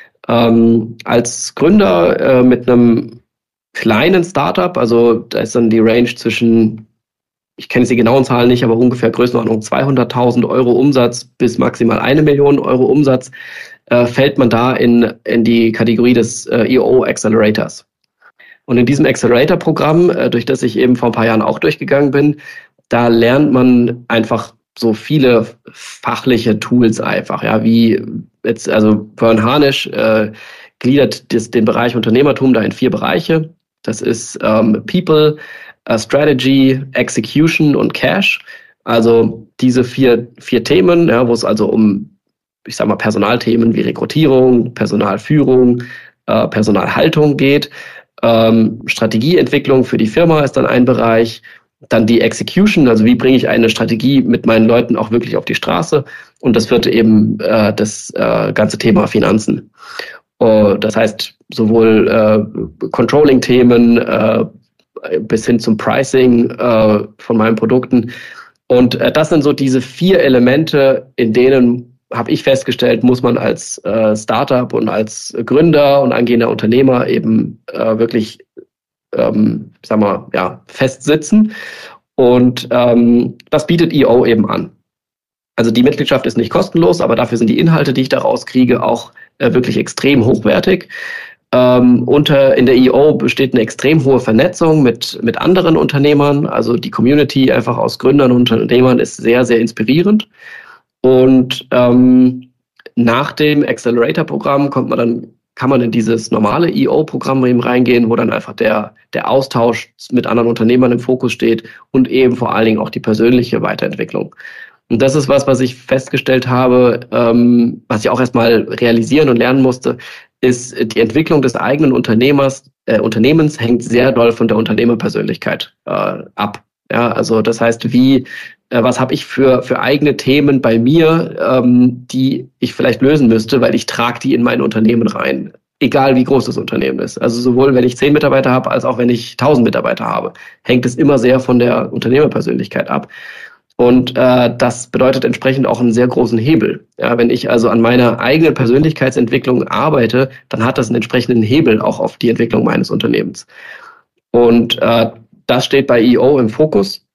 Ähm, als Gründer äh, mit einem kleinen Startup, also da ist dann die Range zwischen, ich kenne jetzt die genauen Zahlen nicht, aber ungefähr Größenordnung zweihunderttausend Euro Umsatz bis maximal eine Million Euro Umsatz, äh, fällt man da in, in die Kategorie des äh, E O Accelerators. Und in diesem Accelerator-Programm, durch das ich eben vor ein paar Jahren auch durchgegangen bin, da lernt man einfach so viele fachliche Tools einfach, ja, wie jetzt, also Vern Harnish äh, gliedert das, den Bereich Unternehmertum da in vier Bereiche. Das ist ähm, People, uh, Strategy, Execution und Cash. Also diese vier, vier Themen, ja, wo es also um, ich sag mal, Personalthemen wie Rekrutierung, Personalführung, äh, Personalhaltung geht. Ähm, Strategieentwicklung für die Firma ist dann ein Bereich. Dann die Execution, also wie bringe ich eine Strategie mit meinen Leuten auch wirklich auf die Straße. Und das vierte eben äh, das äh, ganze Thema Finanzen. Uh, das heißt sowohl äh, Controlling-Themen äh, bis hin zum Pricing äh, von meinen Produkten. Und äh, das sind so diese vier Elemente, in denen, habe ich festgestellt, muss man als äh, Startup und als Gründer und angehender Unternehmer eben äh, wirklich, ähm, sag mal, ja, festsitzen. Und ähm, das bietet E O eben an. Also die Mitgliedschaft ist nicht kostenlos, aber dafür sind die Inhalte, die ich daraus kriege, auch äh, wirklich extrem hochwertig. Ähm, unter, in der E O besteht eine extrem hohe Vernetzung mit, mit anderen Unternehmern. Also die Community einfach aus Gründern und Unternehmern ist sehr, sehr inspirierend. Und ähm, nach dem Accelerator-Programm kommt man dann, kann man in dieses normale E O-Programm eben reingehen, wo dann einfach der, der Austausch mit anderen Unternehmern im Fokus steht und eben vor allen Dingen auch die persönliche Weiterentwicklung. Und das ist was, was ich festgestellt habe, ähm, was ich auch erstmal realisieren und lernen musste, ist, die Entwicklung des eigenen Unternehmers, äh, Unternehmens hängt sehr doll von der Unternehmerpersönlichkeit äh, ab. Ja, also das heißt, wie, äh, was habe ich für für eigene Themen bei mir, ähm, die ich vielleicht lösen müsste, weil ich trage die in mein Unternehmen rein, egal wie groß das Unternehmen ist. Also sowohl wenn ich zehn Mitarbeiter habe, als auch wenn ich tausend Mitarbeiter habe, hängt es immer sehr von der Unternehmerpersönlichkeit ab. Und äh, das bedeutet entsprechend auch einen sehr großen Hebel. Ja, wenn ich also an meiner eigenen Persönlichkeitsentwicklung arbeite, dann hat das einen entsprechenden Hebel auch auf die Entwicklung meines Unternehmens. Und äh, das steht bei E O im Fokus.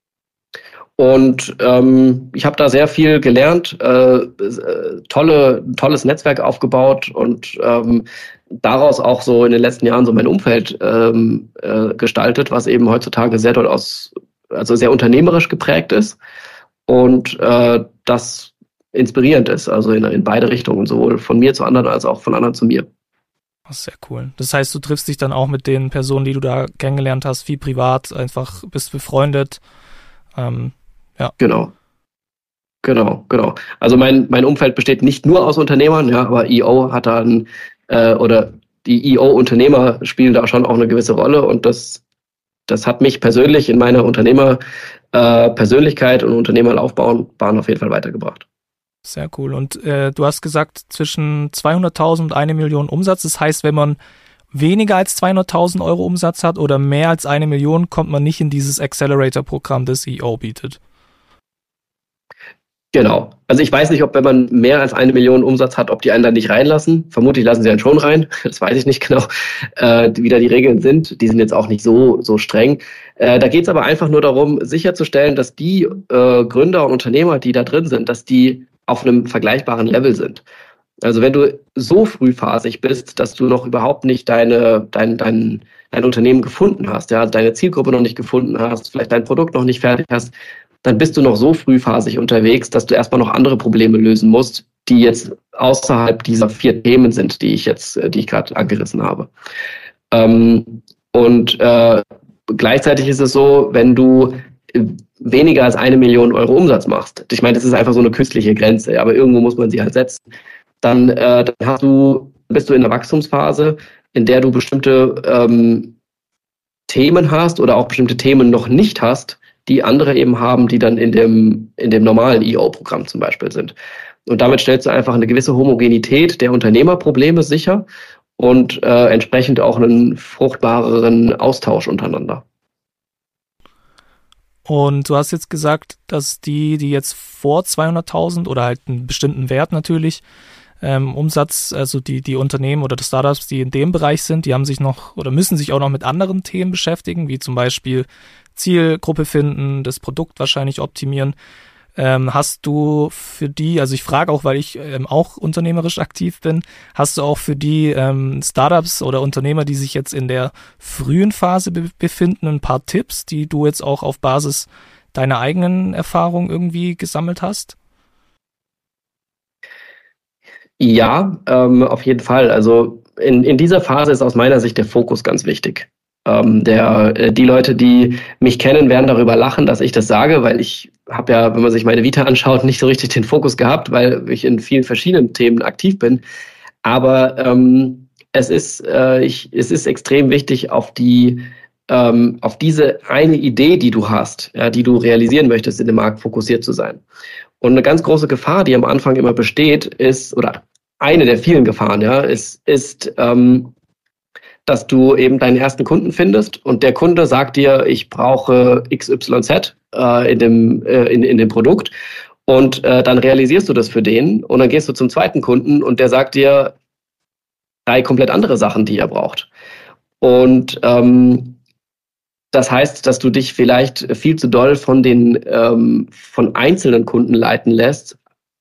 Und ähm, ich habe da sehr viel gelernt, äh, äh, tolle, tolles Netzwerk aufgebaut und ähm, daraus auch so in den letzten Jahren so mein Umfeld ähm, äh, gestaltet, was eben heutzutage sehr doll aus also sehr unternehmerisch geprägt ist und äh, das inspirierend ist, also in, in beide Richtungen, sowohl von mir zu anderen als auch von anderen zu mir. Das ist sehr cool. Das heißt, du triffst dich dann auch mit den Personen, die du da kennengelernt hast, wie privat, einfach bist befreundet. Ähm, ja. Genau. Genau, genau. Also mein, mein Umfeld besteht nicht nur aus Unternehmern, ja, aber E O hat dann, äh, oder die E O-Unternehmer spielen da schon auch eine gewisse Rolle und das Das hat mich persönlich in meiner Unternehmer-Persönlichkeit äh, und Unternehmerlaufbahn auf jeden Fall weitergebracht. Sehr cool. Und äh, du hast gesagt, zwischen zweihunderttausend und eine Million Umsatz. Das heißt, wenn man weniger als zweihunderttausend Euro Umsatz hat oder mehr als eine Million, kommt man nicht in dieses Accelerator-Programm, das E O bietet. Genau. Also ich weiß nicht, ob wenn man mehr als eine Million Umsatz hat, ob die einen dann nicht reinlassen. Vermutlich lassen sie einen schon rein. Das weiß ich nicht genau, äh, wie da die Regeln sind. Die sind jetzt auch nicht so so streng. Äh, da geht es aber einfach nur darum, sicherzustellen, dass die äh, Gründer und Unternehmer, die da drin sind, dass die auf einem vergleichbaren Level sind. Also wenn du so frühphasig bist, dass du noch überhaupt nicht deine dein dein dein Unternehmen gefunden hast, ja, deine Zielgruppe noch nicht gefunden hast, vielleicht dein Produkt noch nicht fertig hast, dann bist du noch so frühphasig unterwegs, dass du erstmal noch andere Probleme lösen musst, die jetzt außerhalb dieser vier Themen sind, die ich jetzt, die ich gerade angerissen habe. Ähm, und äh, gleichzeitig ist es so, wenn du weniger als eine Million Euro Umsatz machst, ich meine, das ist einfach so eine künstliche Grenze, aber irgendwo muss man sie halt setzen, dann, äh, dann hast du, bist du in einer Wachstumsphase, in der du bestimmte ähm, Themen hast oder auch bestimmte Themen noch nicht hast, die andere eben haben, die dann in dem, in dem normalen E O-Programm zum Beispiel sind. Und damit stellst du einfach eine gewisse Homogenität der Unternehmerprobleme sicher und äh, entsprechend auch einen fruchtbareren Austausch untereinander. Und du hast jetzt gesagt, dass die, die jetzt vor zweihunderttausend oder halt einen bestimmten Wert natürlich, ähm, Umsatz, also die, die Unternehmen oder die Startups, die in dem Bereich sind, die haben sich noch oder müssen sich auch noch mit anderen Themen beschäftigen, wie zum Beispiel Zielgruppe finden, das Produkt wahrscheinlich optimieren. Ähm, hast du für die, also ich frage auch, weil ich ähm, auch unternehmerisch aktiv bin, hast du auch für die ähm, Startups oder Unternehmer, die sich jetzt in der frühen Phase be- befinden, ein paar Tipps, die du jetzt auch auf Basis deiner eigenen Erfahrung irgendwie gesammelt hast? Ja, ähm, auf jeden Fall. Also in, in dieser Phase ist aus meiner Sicht der Fokus ganz wichtig. Ähm, der, äh, die Leute, die mich kennen, werden darüber lachen, dass ich das sage, weil ich habe ja, wenn man sich meine Vita anschaut, nicht so richtig den Fokus gehabt, weil ich in vielen verschiedenen Themen aktiv bin. Aber ähm, es ist, äh, ich, es ist extrem wichtig, auf die, ähm, auf diese eine Idee, die du hast, ja, die du realisieren möchtest, in dem Markt fokussiert zu sein. Und eine ganz große Gefahr, die am Anfang immer besteht, ist, oder eine der vielen Gefahren, ja, ist, ist ähm, dass du eben deinen ersten Kunden findest und der Kunde sagt dir, ich brauche X Y Z äh, in dem äh, in, in dem Produkt und äh, dann realisierst du das für den und dann gehst du zum zweiten Kunden und der sagt dir drei komplett andere Sachen, die er braucht. Und ähm, das heißt, dass du dich vielleicht viel zu doll von den ähm, von einzelnen Kunden leiten lässt,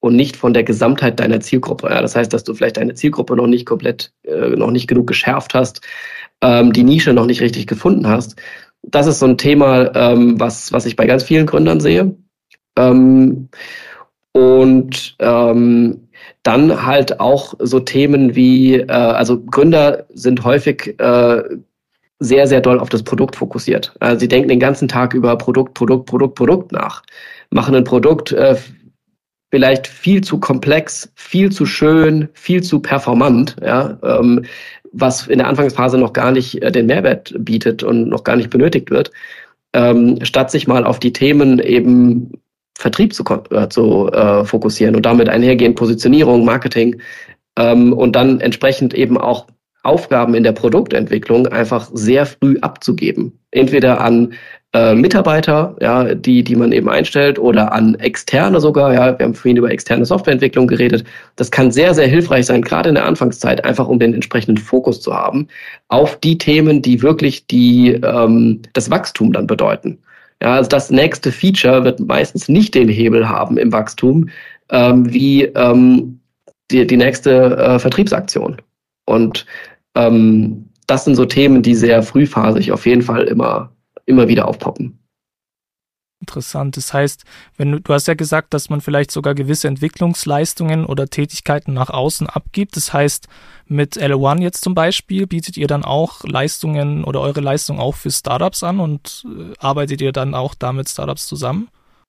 und nicht von der Gesamtheit deiner Zielgruppe. Ja, das heißt, dass du vielleicht deine Zielgruppe noch nicht komplett, äh, noch nicht genug geschärft hast, ähm, die Nische noch nicht richtig gefunden hast. Das ist so ein Thema, ähm, was, was ich bei ganz vielen Gründern sehe. Ähm, und ähm, dann halt auch so Themen wie, äh, also Gründer sind häufig äh, sehr, sehr doll auf das Produkt fokussiert. Also sie denken den ganzen Tag über Produkt, Produkt, Produkt, Produkt nach. Machen ein Produkt äh, vielleicht viel zu komplex, viel zu schön, viel zu performant, ja, ähm, was in der Anfangsphase noch gar nicht äh, den Mehrwert bietet und noch gar nicht benötigt wird, ähm, statt sich mal auf die Themen eben Vertrieb zu, äh, zu äh, fokussieren und damit einhergehend Positionierung, Marketing ähm, und dann entsprechend eben auch Aufgaben in der Produktentwicklung einfach sehr früh abzugeben. Entweder an äh, Mitarbeiter, ja, die, die man eben einstellt, oder an Externe sogar. Ja, wir haben vorhin über externe Softwareentwicklung geredet. Das kann sehr, sehr hilfreich sein, gerade in der Anfangszeit, einfach um den entsprechenden Fokus zu haben auf die Themen, die wirklich die ähm, das Wachstum dann bedeuten. Ja, also das nächste Feature wird meistens nicht den Hebel haben im Wachstum ähm, wie ähm, die, die nächste äh, Vertriebsaktion. Und ähm, das sind so Themen, die sehr frühphasig auf jeden Fall immer, immer wieder aufpoppen. Interessant. Das heißt, wenn du, du hast ja gesagt, dass man vielleicht sogar gewisse Entwicklungsleistungen oder Tätigkeiten nach außen abgibt. Das heißt, mit L O One jetzt zum Beispiel bietet ihr dann auch Leistungen oder eure Leistung auch für Startups an und äh, arbeitet ihr dann auch da mit Startups zusammen?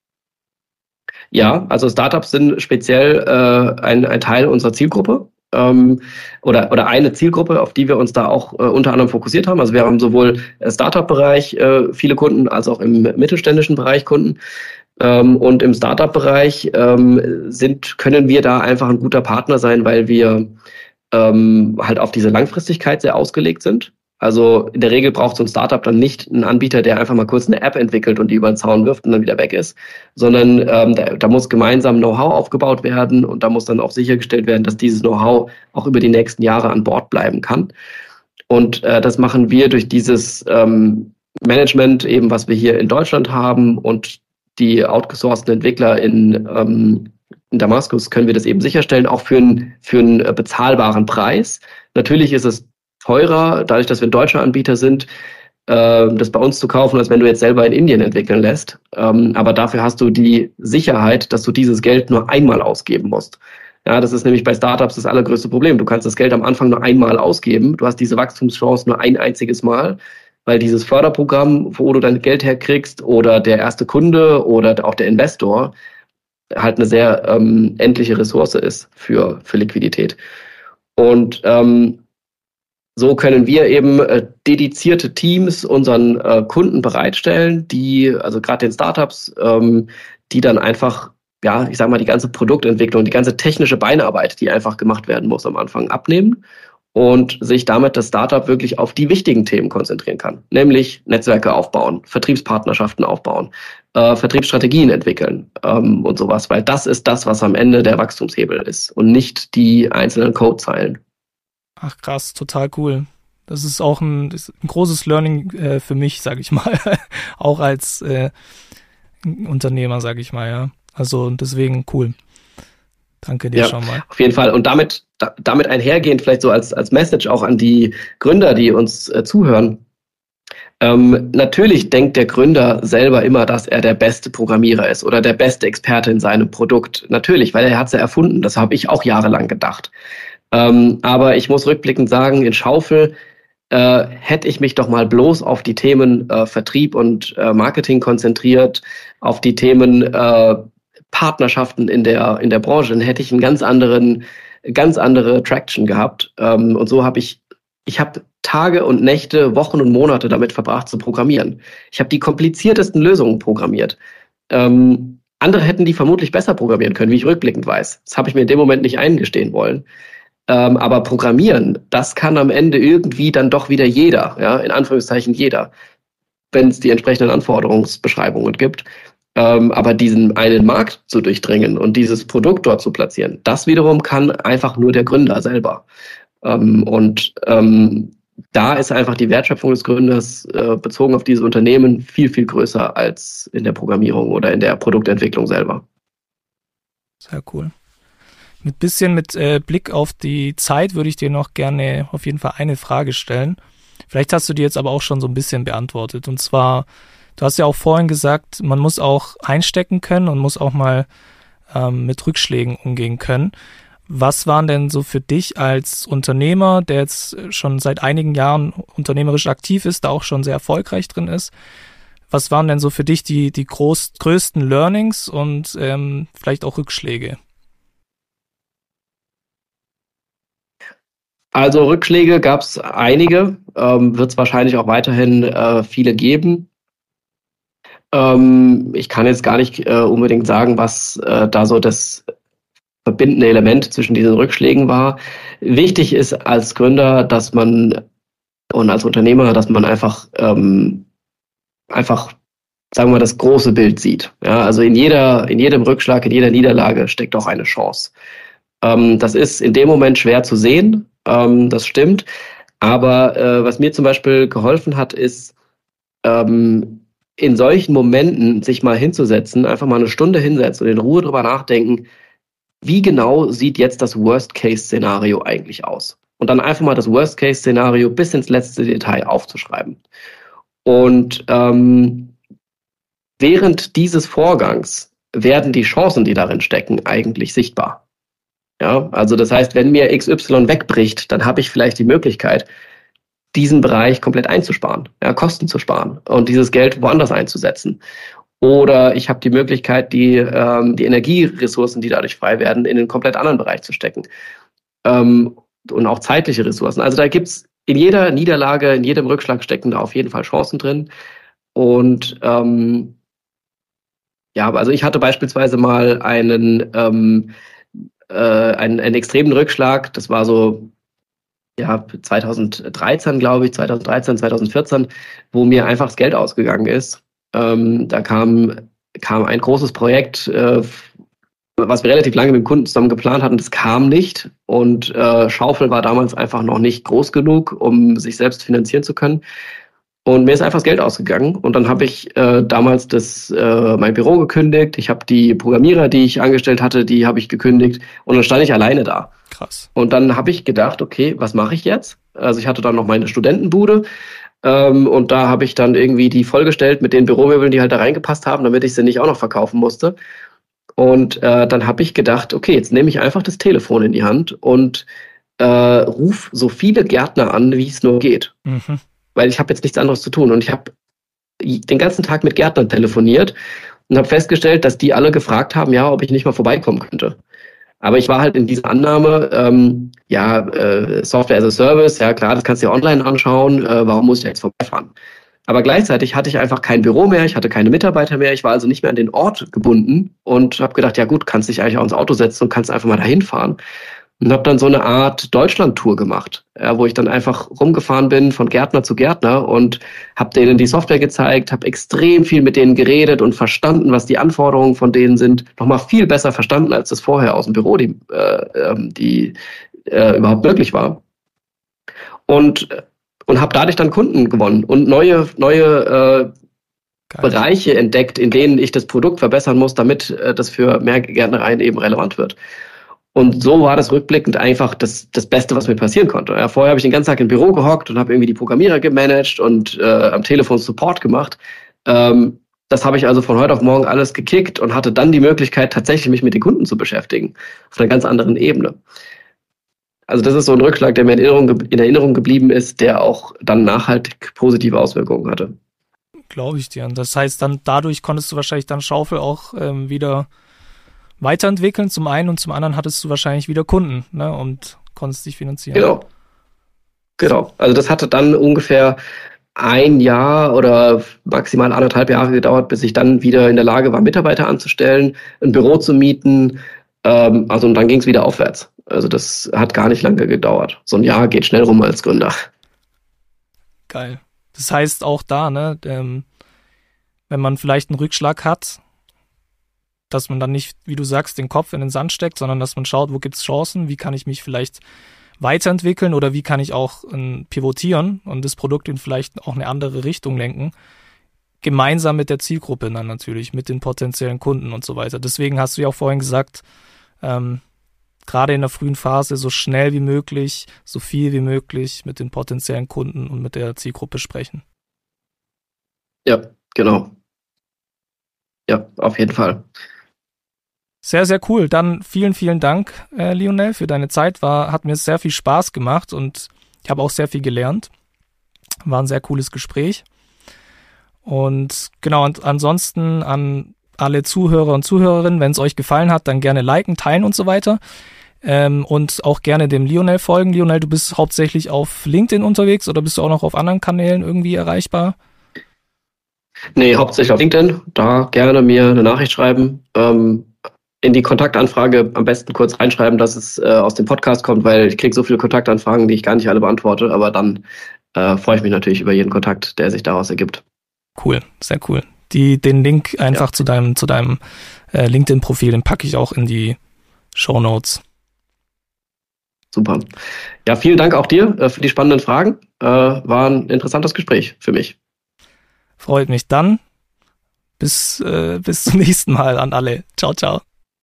Ja, also Startups sind speziell äh, ein, ein Teil unserer Zielgruppe. Ähm, oder, oder eine Zielgruppe, auf die wir uns da auch äh, unter anderem fokussiert haben. Also wir haben sowohl im Startup-Bereich äh, viele Kunden, als auch im mittelständischen Bereich Kunden. Ähm, und im Startup-Bereich ähm, sind, können wir da einfach ein guter Partner sein, weil wir ähm, halt auf diese Langfristigkeit sehr ausgelegt sind. Also in der Regel braucht so ein Startup dann nicht einen Anbieter, der einfach mal kurz eine App entwickelt und die über den Zaun wirft und dann wieder weg ist, sondern ähm, da, da muss gemeinsam Know-how aufgebaut werden und da muss dann auch sichergestellt werden, dass dieses Know-how auch über die nächsten Jahre an Bord bleiben kann. Und äh, das machen wir durch dieses ähm, Management eben, was wir hier in Deutschland haben, und die outgesourcten Entwickler in, ähm, in Damaskus können wir das eben sicherstellen, auch für einen, für einen bezahlbaren Preis. Natürlich ist es teurer, dadurch, dass wir ein deutscher Anbieter sind, äh, das bei uns zu kaufen, als wenn du jetzt selber in Indien entwickeln lässt. Ähm, aber dafür hast du die Sicherheit, dass du dieses Geld nur einmal ausgeben musst. Ja, das ist nämlich bei Startups das allergrößte Problem. Du kannst das Geld am Anfang nur einmal ausgeben. Du hast diese Wachstumschance nur ein einziges Mal, weil dieses Förderprogramm, wo du dein Geld herkriegst, oder der erste Kunde oder auch der Investor halt eine sehr ähm, endliche Ressource ist für, für Liquidität. Und ähm, so können wir eben äh, dedizierte Teams unseren äh, Kunden bereitstellen, die, also gerade den Startups, ähm, die dann einfach, ja, ich sag mal, die ganze Produktentwicklung, die ganze technische Beinarbeit, die einfach gemacht werden muss am Anfang, abnehmen und sich damit das Startup wirklich auf die wichtigen Themen konzentrieren kann, nämlich Netzwerke aufbauen, Vertriebspartnerschaften aufbauen, äh, Vertriebsstrategien entwickeln ähm, und sowas, weil das ist das, was am Ende der Wachstumshebel ist und nicht die einzelnen Codezeilen. Ach krass, total cool. Das ist auch ein, ist ein großes Learning äh, für mich, sage ich mal, auch als äh, Unternehmer, sage ich mal, ja. Also deswegen cool. Danke dir ja, schon mal. Auf jeden Fall. Und damit, da, damit einhergehend vielleicht so als, als Message auch an die Gründer, die uns äh, zuhören. Ähm, natürlich denkt der Gründer selber immer, dass er der beste Programmierer ist oder der beste Experte in seinem Produkt. Natürlich, weil er hat es ja erfunden. Das habe ich auch jahrelang gedacht. Ähm, aber ich muss rückblickend sagen, in Schaufel äh, hätte ich mich doch mal bloß auf die Themen äh, Vertrieb und äh, Marketing konzentriert, auf die Themen äh, Partnerschaften in der in der Branche, dann hätte ich einen ganz anderen, ganz andere Traction gehabt. Ähm, und so habe ich, ich habe Tage und Nächte, Wochen und Monate damit verbracht zu programmieren. Ich habe die kompliziertesten Lösungen programmiert. Ähm, andere hätten die vermutlich besser programmieren können, wie ich rückblickend weiß. Das habe ich mir in dem Moment nicht eingestehen wollen. Ähm, aber Programmieren, das kann am Ende irgendwie dann doch wieder jeder, ja, in Anführungszeichen jeder, wenn es die entsprechenden Anforderungsbeschreibungen gibt. Ähm, aber diesen einen Markt zu durchdringen und dieses Produkt dort zu platzieren, das wiederum kann einfach nur der Gründer selber. Ähm, und ähm, da ist einfach die Wertschöpfung des Gründers äh, bezogen auf dieses Unternehmen viel, viel größer als in der Programmierung oder in der Produktentwicklung selber. Sehr cool. Mit bisschen mit äh, Blick auf die Zeit würde ich dir noch gerne auf jeden Fall eine Frage stellen. Vielleicht hast du die jetzt aber auch schon so ein bisschen beantwortet. Und zwar, du hast ja auch vorhin gesagt, man muss auch einstecken können und muss auch mal ähm, mit Rückschlägen umgehen können. Was waren denn so für dich als Unternehmer, der jetzt schon seit einigen Jahren unternehmerisch aktiv ist, da auch schon sehr erfolgreich drin ist, was waren denn so für dich die, die groß, größten Learnings und ähm, vielleicht auch Rückschläge? Also Rückschläge gab es einige, ähm, wird es wahrscheinlich auch weiterhin äh, viele geben. Ähm, ich kann jetzt gar nicht äh, unbedingt sagen, was äh, da so das verbindende Element zwischen diesen Rückschlägen war. Wichtig ist als Gründer, dass man und als Unternehmer, dass man einfach ähm, einfach, sagen wir mal, das große Bild sieht. Ja, also in jeder, in jedem Rückschlag, in jeder Niederlage steckt auch eine Chance. Ähm, das ist in dem Moment schwer zu sehen, ähm, das stimmt. Aber äh, was mir zum Beispiel geholfen hat, ist, ähm, in solchen Momenten sich mal hinzusetzen, einfach mal eine Stunde hinsetzen und in Ruhe drüber nachdenken, wie genau sieht jetzt das Worst-Case-Szenario eigentlich aus? Und dann einfach mal das Worst-Case-Szenario bis ins letzte Detail aufzuschreiben. Und ähm, während dieses Vorgangs werden die Chancen, die darin stecken, eigentlich sichtbar. Ja, also das heißt, wenn mir X Y wegbricht, dann habe ich vielleicht die Möglichkeit, diesen Bereich komplett einzusparen, ja, Kosten zu sparen und dieses Geld woanders einzusetzen. Oder ich habe die Möglichkeit, die, ähm, die Energieressourcen, die dadurch frei werden, in einen komplett anderen Bereich zu stecken. Ähm, und auch zeitliche Ressourcen. Also da gibt's in jeder Niederlage, in jedem Rückschlag stecken da auf jeden Fall Chancen drin. Und ähm, ja, also ich hatte beispielsweise mal einen, ähm, äh, einen, einen extremen Rückschlag. Das war so ja zweitausenddreizehn, glaube ich, zweitausenddreizehn, zweitausendvierzehn, wo mir einfach das Geld ausgegangen ist. Ähm, da kam, kam ein großes Projekt, äh, was wir relativ lange mit dem Kunden zusammen geplant hatten, das kam nicht. Und äh, Schaufel war damals einfach noch nicht groß genug, um sich selbst finanzieren zu können. Und mir ist einfach das Geld ausgegangen. Und dann habe ich äh, damals das, äh, mein Büro gekündigt. Ich habe die Programmierer, die ich angestellt hatte, die habe ich gekündigt. Und dann stand ich alleine da. Krass. Und dann habe ich gedacht, okay, was mache ich jetzt? Also ich hatte dann noch meine Studentenbude. Ähm, und da habe ich dann irgendwie die vollgestellt mit den Büromöbeln, die halt da reingepasst haben, damit ich sie nicht auch noch verkaufen musste. Und äh, dann habe ich gedacht, okay, jetzt nehme ich einfach das Telefon in die Hand und äh, ruf so viele Gärtner an, wie es nur geht. Mhm. Weil ich habe jetzt nichts anderes zu tun. Und ich habe den ganzen Tag mit Gärtnern telefoniert und habe festgestellt, dass die alle gefragt haben, ja, ob ich nicht mal vorbeikommen könnte. Aber ich war halt in dieser Annahme, ähm, ja, äh, Software as a Service, ja klar, das kannst du dir online anschauen, äh, warum muss ich jetzt vorbeifahren? Aber gleichzeitig hatte ich einfach kein Büro mehr, ich hatte keine Mitarbeiter mehr, ich war also nicht mehr an den Ort gebunden und habe gedacht, ja gut, kannst dich eigentlich auch ins Auto setzen und kannst einfach mal dahin fahren. Und habe dann so eine Art Deutschland-Tour gemacht, ja, wo ich dann einfach rumgefahren bin von Gärtner zu Gärtner und habe denen die Software gezeigt, habe extrem viel mit denen geredet und verstanden, was die Anforderungen von denen sind. Nochmal viel besser verstanden, als das vorher aus dem Büro die, äh, die äh, überhaupt möglich war. Und und habe dadurch dann Kunden gewonnen und neue neue äh, Bereiche entdeckt, in denen ich das Produkt verbessern muss, damit äh, das für mehr Gärtnereien eben relevant wird. Und so war das rückblickend einfach das, das Beste, was mir passieren konnte. Ja, vorher habe ich den ganzen Tag im Büro gehockt und habe irgendwie die Programmierer gemanagt und äh, am Telefon Support gemacht. Ähm, das habe ich also von heute auf morgen alles gekickt und hatte dann die Möglichkeit, tatsächlich mich mit den Kunden zu beschäftigen. Auf einer ganz anderen Ebene. Also das ist so ein Rückschlag, der mir in Erinnerung, in Erinnerung geblieben ist, der auch dann nachhaltig positive Auswirkungen hatte. Glaube ich dir. Und das heißt, dann dadurch konntest du wahrscheinlich dann Schaufel auch ähm, wieder weiterentwickeln, zum einen, und zum anderen hattest du wahrscheinlich wieder Kunden, ne, und konntest dich finanzieren. Genau. Genau. Also das hatte dann ungefähr ein Jahr oder maximal anderthalb Jahre gedauert, bis ich dann wieder in der Lage war, Mitarbeiter anzustellen, ein Büro zu mieten. Ähm, also und dann ging es wieder aufwärts. Also das hat gar nicht lange gedauert. So ein Jahr geht schnell rum als Gründer. Geil. Das heißt auch da, ne, ähm, wenn man vielleicht einen Rückschlag hat, dass man dann nicht, wie du sagst, den Kopf in den Sand steckt, sondern dass man schaut, wo gibt es Chancen, wie kann ich mich vielleicht weiterentwickeln oder wie kann ich auch äh, pivotieren und das Produkt in vielleicht auch eine andere Richtung lenken. Gemeinsam mit der Zielgruppe dann natürlich, mit den potenziellen Kunden und so weiter. Deswegen hast du ja auch vorhin gesagt, ähm, gerade in der frühen Phase so schnell wie möglich, so viel wie möglich mit den potenziellen Kunden und mit der Zielgruppe sprechen. Ja, genau. Ja, auf jeden Fall. Sehr, sehr cool. Dann vielen, vielen Dank, äh, Lionel, für deine Zeit. War, hat mir sehr viel Spaß gemacht und ich habe auch sehr viel gelernt. War ein sehr cooles Gespräch. Und genau, und ansonsten an alle Zuhörer und Zuhörerinnen, wenn es euch gefallen hat, dann gerne liken, teilen und so weiter. Ähm, und auch gerne dem Lionel folgen. Lionel, du bist hauptsächlich auf LinkedIn unterwegs oder bist du auch noch auf anderen Kanälen irgendwie erreichbar? Nee, hauptsächlich auf LinkedIn. Da gerne mir eine Nachricht schreiben. Ähm, in die Kontaktanfrage am besten kurz reinschreiben, dass es äh, aus dem Podcast kommt, weil ich kriege so viele Kontaktanfragen, die ich gar nicht alle beantworte. Aber dann äh, freue ich mich natürlich über jeden Kontakt, der sich daraus ergibt. Cool, sehr cool. Die, den Link einfach ja. zu deinem, zu deinem äh, LinkedIn-Profil, den packe ich auch in die Shownotes. Super. Ja, vielen Dank auch dir äh, für die spannenden Fragen. Äh, war ein interessantes Gespräch für mich. Freut mich dann. Bis, äh, bis zum nächsten Mal an alle. Ciao, ciao.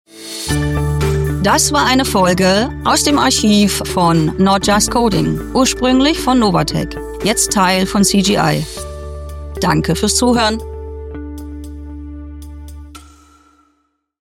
Das war eine Folge aus dem Archiv von Not Just Coding, ursprünglich von Novatec, jetzt Teil von C G I. Danke fürs Zuhören.